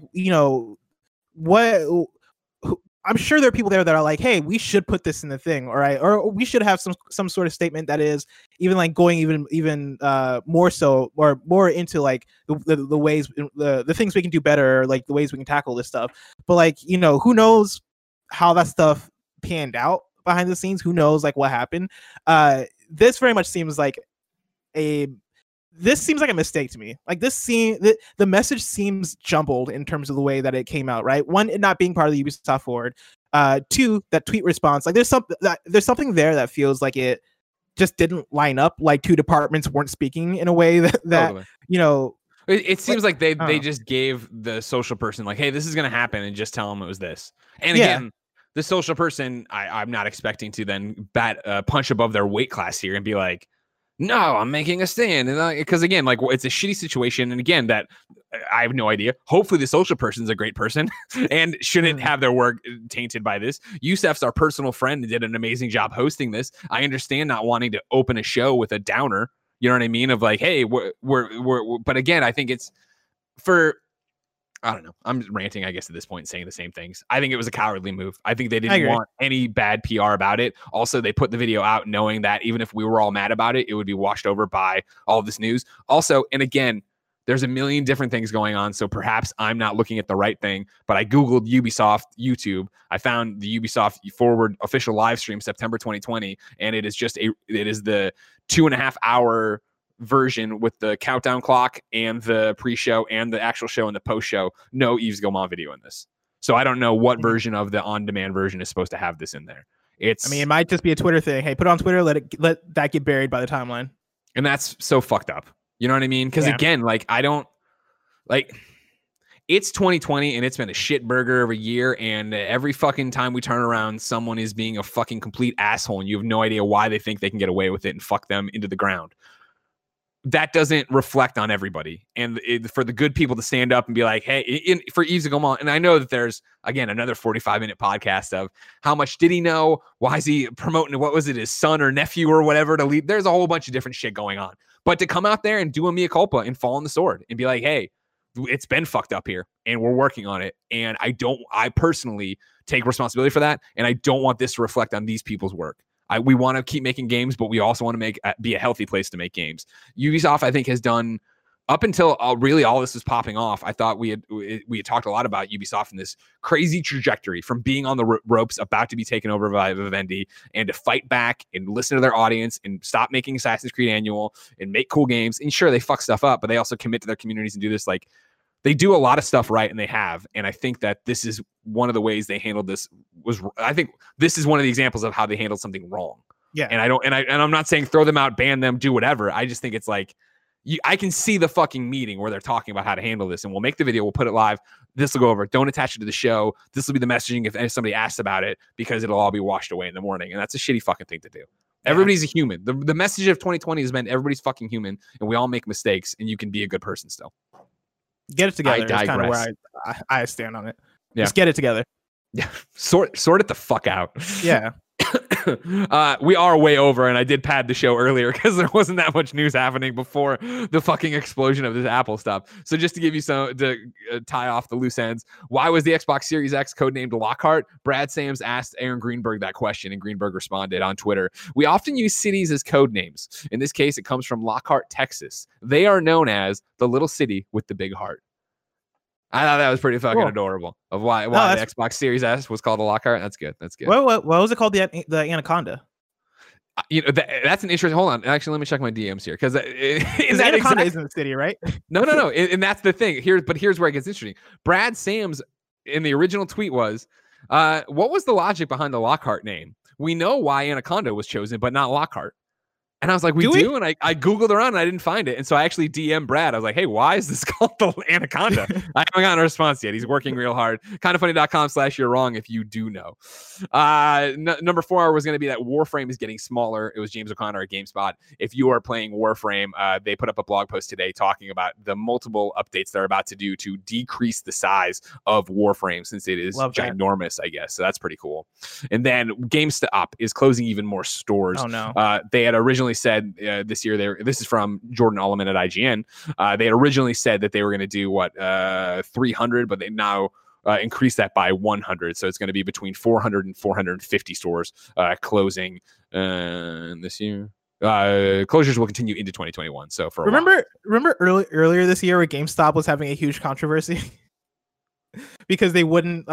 what. I'm sure there are people there that are like, hey, we should put this in the thing, all right, or we should have some sort of statement that is even like going even more so or more into like the ways the things we can do better, or like the ways we can tackle this stuff. But like who knows how that stuff panned out behind the scenes? Who knows like what happened? This very much seems like a mistake to me. Like the message seems jumbled in terms of the way that it came out, right? One, it not being part of the Ubisoft Forward. Two, that tweet response. Like there's something there that feels like it just didn't line up. Like two departments weren't speaking in a way that totally. It seems like they just gave the social person like, hey, this is gonna happen, and just tell them it was this. And again, the social person, I'm not expecting to then punch above their weight class here and be like, no, I'm making a stand. And because again, like it's a shitty situation. And again, that I have no idea. Hopefully the social person's a great person and shouldn't have their work tainted by this. Yusef's our personal friend and did an amazing job hosting this. I understand not wanting to open a show with a downer. You know what I mean? Of like, hey, we're but again, I think it's I don't know. I'm ranting, I guess, at this point, saying the same things. I think it was a cowardly move. I think they didn't want any bad PR about it. Also, they put the video out knowing that even if we were all mad about it, it would be washed over by all this news. Also, and again, there's a million different things going on, so perhaps I'm not looking at the right thing, but I Googled Ubisoft YouTube. I found the Ubisoft Forward official live stream September 2020, and it is the 2.5 hour version with the countdown clock and the pre-show and the actual show and the post-show. No Yves Guillemot video in this. So I don't know what version of the on-demand version is supposed to have this in there. It might just be a Twitter thing. Hey, put it on Twitter, let that get buried by the timeline. And that's so fucked up. You know what I mean? Because again, like I don't like it's 2020 and it's been a shit burger of a year, and every fucking time we turn around, someone is being a fucking complete asshole and you have no idea why they think they can get away with it and fuck them into the ground. That doesn't reflect on everybody. And for the good people to stand up and be like, hey, for Yves Guillemot, and I know that there's, again, another 45-minute podcast of how much did he know? Why is he promoting, what was it, his son or nephew or whatever to lead? There's a whole bunch of different shit going on. But to come out there and do a mea culpa and fall on the sword and be like, hey, it's been fucked up here and we're working on it. And I personally take responsibility for that. And I don't want this to reflect on these people's work. We want to keep making games, but we also want to be a healthy place to make games. Ubisoft, I think, has done up until really all this was popping off. I thought we had talked a lot about Ubisoft in this crazy trajectory from being on the ropes, about to be taken over by Vivendi, and to fight back and listen to their audience and stop making Assassin's Creed Annual and make cool games. And sure, they fuck stuff up, but they also commit to their communities and do this. Like, they do a lot of stuff right, and they have. And I think that this is one of the ways they handled this. I think this is one of the examples of how they handled something wrong. Yeah. And I'm not saying throw them out, ban them, do whatever. I just think it's like, I can see the fucking meeting where they're talking about how to handle this, and we'll make the video, we'll put it live. This will go over. Don't attach it to the show. This will be the messaging if somebody asks about it, because it'll all be washed away in the morning. And that's a shitty fucking thing to do. Yeah. Everybody's a human. The message of 2020 has been everybody's fucking human, and we all make mistakes, and you can be a good person still. Get it together. That's kind of digress. where I stand on it. Yeah. Just get it together. Yeah, sort it the fuck out. Yeah. We are way over, and I did pad the show earlier because there wasn't that much news happening before the fucking explosion of this Apple stuff. So just to give you some to tie off the loose ends, why was the Xbox Series X codenamed Lockhart? Brad Sams asked Aaron Greenberg that question, and Greenberg responded on Twitter. We often use cities as code names. In this case, it comes from Lockhart, Texas. They are known as the little city with the big heart. I thought that was pretty fucking adorable. Of why the Xbox Series S was called a Lockhart. That's good. That's good. What was it called? The Anaconda. That's an interesting. Hold on. Actually, let me check my DMs here because Anaconda is in the city, right? No. And that's the thing. Here's where it gets interesting. Brad Sams in the original tweet was, what was the logic behind the Lockhart name? We know why Anaconda was chosen, but not Lockhart. And I was like, we do? And I Googled around and I didn't find it. And so I actually DM'd Brad. I was like, hey, why is this called the Anaconda? I haven't gotten a response yet. He's working real hard. Kindafunny.com/you're wrong if you do know. Number 4 was going to be that Warframe is getting smaller. It was James O'Connor at GameSpot. If you are playing Warframe, they put up a blog post today talking about the multiple updates they're about to do to decrease the size of Warframe since it is ginormous, I guess. So that's pretty cool. And then GameStop is closing even more stores. Oh, no. They had originally said this year, this is from Jordan Alleman at IGN. They had originally said that they were going to do 300, but they now increased that by 100. So it's going to be between 400 and 450 stores closing this year. Closures will continue into 2021. So for remember earlier this year where GameStop was having a huge controversy because they wouldn't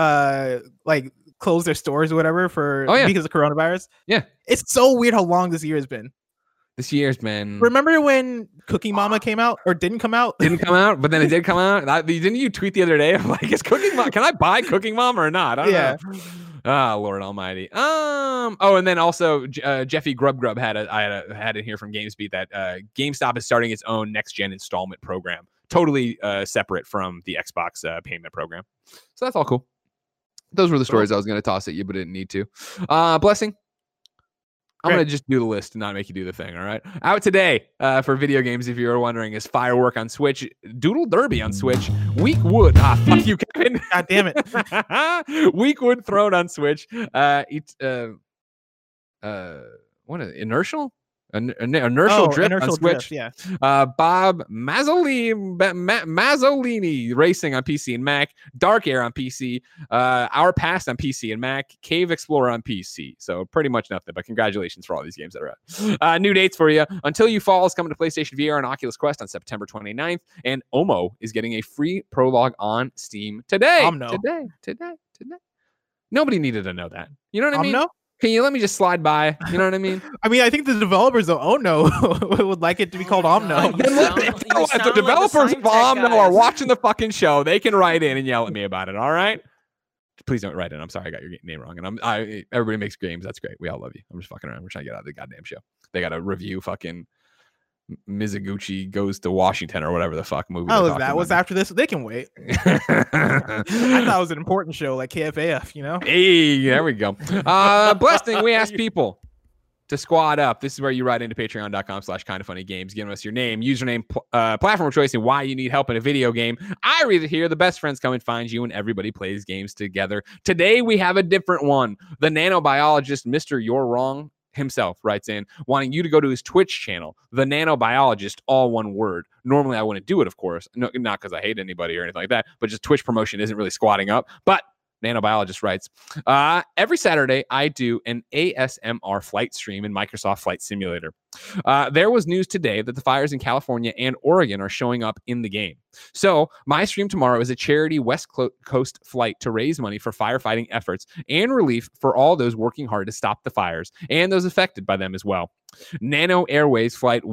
close their stores or whatever because of coronavirus. Yeah, it's so weird how long this year has been. This year's been. Remember when Cooking Mama came out or didn't come out? Didn't come out, but then it did come out. Didn't you tweet the other day of like, is Cooking Mama? Can I buy Cooking Mama or not? I don't know. Ah, Lord Almighty. Oh, and then also Jeffy Grub had it here from GamesBeat that GameStop is starting its own next gen installment program, totally separate from the Xbox payment program. So that's all cool. Those were the stories I was going to toss at you, but didn't need to. Blessing. I'm going to just do the list and not make you do the thing, all right? Out today for video games, if you were wondering, is Firework on Switch, Doodle Derby on Switch, Weakwood. Fuck you, Kevin. God damn it. Weakwood Throne on Switch. Inertial? Inertial Drift on Switch. Yeah. Bob Mazzolini Racing on PC and Mac. Dark Air on PC. Our Past on PC and Mac. Cave Explorer on PC. So pretty much nothing, but congratulations for all these games that are out. New dates for you. Until You Fall is coming to PlayStation VR and Oculus Quest on September 29th. And Omo is getting a free prologue on Steam today. Today. Nobody needed to know that. You know what I mean? Can you let me just slide by? You know what I mean? I mean, I think the developers of Omno would like it to be called Omno. If the developers of Omno are watching the fucking show, they can write in and yell at me about it. All right? Please don't write in. I'm sorry, I got your name wrong. And everybody makes games. That's great. We all love you. I'm just fucking around. We're trying to get out of the goddamn show. They got to review fucking Mizuguchi Goes to Washington or whatever the fuck movie. Oh, that was after this. They can wait. I thought it was an important show like KFAF, you know? Hey, there we go. Blessing, we asked people to squad up. This is where you write into patreon.com/kindafunnygames, giving us your name, username, platform of choice, and why you need help in a video game. I read it here. The best friends come and find you, and everybody plays games together. Today, we have a different one. The nanobiologist, Mr. You're Wrong himself, writes in wanting you to go to his Twitch channel, The Nanobiologist, all one word. Normally I wouldn't do it, of course, not because I hate anybody or anything like that, but just Twitch promotion isn't really squatting up. But Nanobiologist writes, every Saturday I do an ASMR flight stream in Microsoft Flight Simulator. There was news today that the fires in California and Oregon are showing up in the game. So my stream tomorrow is a charity West Coast flight to raise money for firefighting efforts and relief for all those working hard to stop the fires and those affected by them as well. Nano Airways flight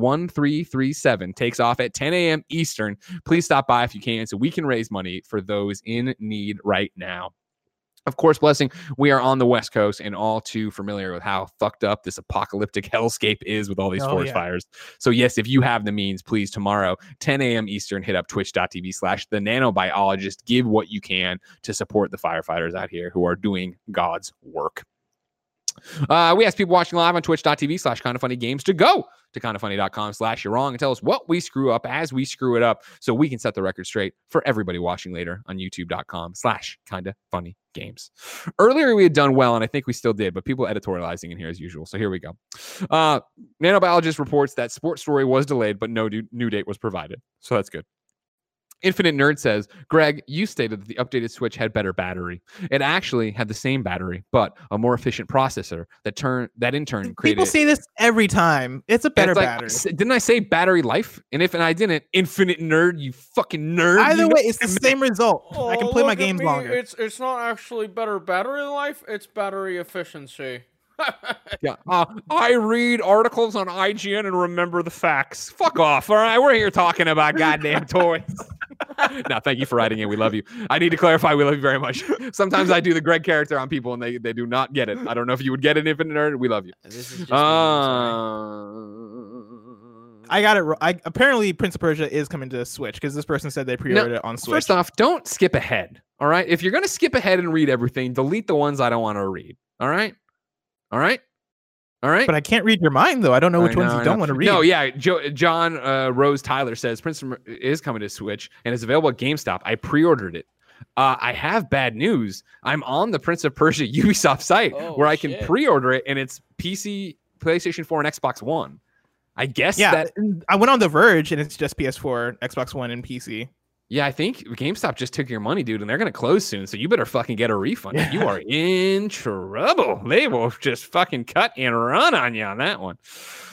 1337 takes off at 10 a.m. Eastern. Please stop by if you can so we can raise money for those in need right now. Of course, Blessing, we are on the West Coast and all too familiar with how fucked up this apocalyptic hellscape is with all these forest fires. So yes, if you have the means, please tomorrow, 10 a.m. Eastern, hit up twitch.tv/thenanobiologist. Give what you can to support the firefighters out here who are doing God's work. We ask people watching live on twitch.tv/kindoffunnygames to go to kindoffunny.com/you're wrong and tell us what we screw up as we screw it up so we can set the record straight for everybody watching later on youtube.com/kindoffunnygames. Earlier we had done well, and I think we still did, but people editorializing in here as usual. So here we go. Nanobiologist reports that Sports Story was delayed, but no new date was provided. So that's good. Infinite Nerd says, Greg, you stated that the updated Switch had better battery. It actually had the same battery, but a more efficient processor that in turn created... People say this every time. It's a better battery. Didn't I say battery life? And if I didn't, Infinite Nerd, you fucking nerd. Either way, it's the same result. I can play my games longer. It's not actually better battery life, it's battery efficiency. Yeah, I read articles on IGN and remember the facts. Fuck off, all right? We're here talking about goddamn toys. No, thank you for writing in. We love you. I need to clarify, we love you very much. Sometimes I do the Greg character on people and they do not get it. I don't know if you would get it, Infinite Nerd. We love you. This is just I got it. Apparently, Prince of Persia is coming to Switch because this person said they pre-ordered it on Switch. First off, don't skip ahead. All right. If you're going to skip ahead and read everything, delete the ones I don't want to read. All right. All right. All right. But I can't read your mind, though. I don't know which ones you don't want to read. No, yeah. John Rose Tyler says Prince is coming to Switch and is available at GameStop. I pre-ordered it. I have bad news. I'm on the Prince of Persia Ubisoft site where I can pre-order it, and it's PC, PlayStation 4, and Xbox One. I guess that... I went on The Verge, and it's just PS4, Xbox One, and PC. Yeah, I think GameStop just took your money, dude, and they're going to close soon, so you better fucking get a refund. Yeah. You are in trouble. They will just fucking cut and run on you on that one.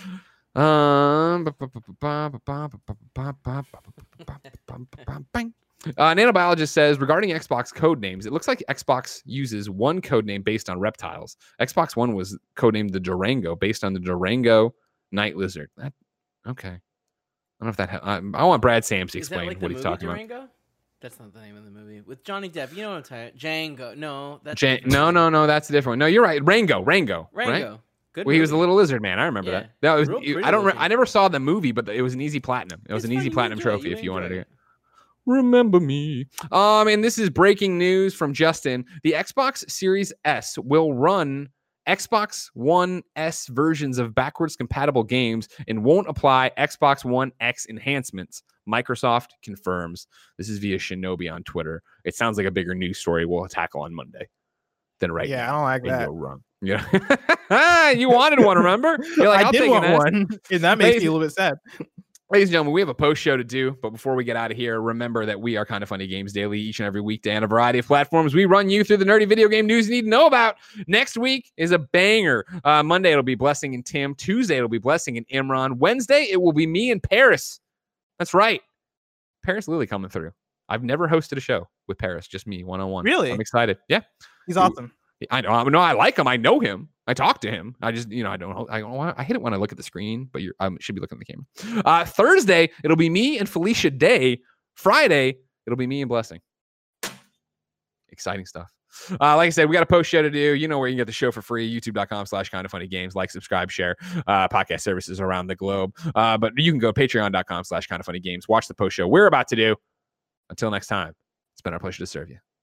Nanobiologist says, regarding Xbox code names, it looks like Xbox uses one code name based on reptiles. Xbox One was codenamed the Durango, based on the Durango night lizard. Okay. I don't know if that... I want Brad Sams to explain what he's talking Durango? About. That's not the name of the movie. With Johnny Depp. You know what I'm talking about. Django. No, that's... No, that's a different one. No, you're right. Rango. Right? Good well, he was a little lizard man. I remember that. That was... I never saw the movie, but it was an easy platinum. It was an easy platinum trophy if you wanted to get... Remember me. And this is breaking news from Justin. The Xbox Series S will run Xbox One S versions of backwards compatible games and won't apply Xbox One X enhancements. Microsoft confirms. This is via Shinobi on Twitter. It sounds like a bigger news story we'll tackle on Monday than right now. Yeah, I don't like that. You're wrong. Yeah. You wanted one, remember? You're like, I did want one, and that makes me a little bit sad. Ladies and gentlemen, we have a post show to do, but before we get out of here, remember that we are Kind of Funny Games daily each and every weekday on a variety of platforms. We run you through the nerdy video game news you need to know about. Next week is a banger. Monday, it'll be Blessing and Tim. Tuesday, it'll be Blessing and Imran. Wednesday, it will be me and Paris. That's right. Paris Lily coming through. I've never hosted a show with Paris, just me, one-on-one. Really? I'm excited. Yeah. He's awesome. I know. I like him. I know him. I talk to him. I just, I hate it when I look at the screen, but I should be looking at the camera. Thursday, it'll be me and Felicia Day. Friday, it'll be me and Blessing. Exciting stuff. Like I said, we got a post show to do. You know where you can get the show for free. YouTube.com/kindoffunnygames. Like, subscribe, share podcast services around the globe. But you can go patreon.com/kindoffunnygames. Watch the post show we're about to do. Until next time, it's been our pleasure to serve you.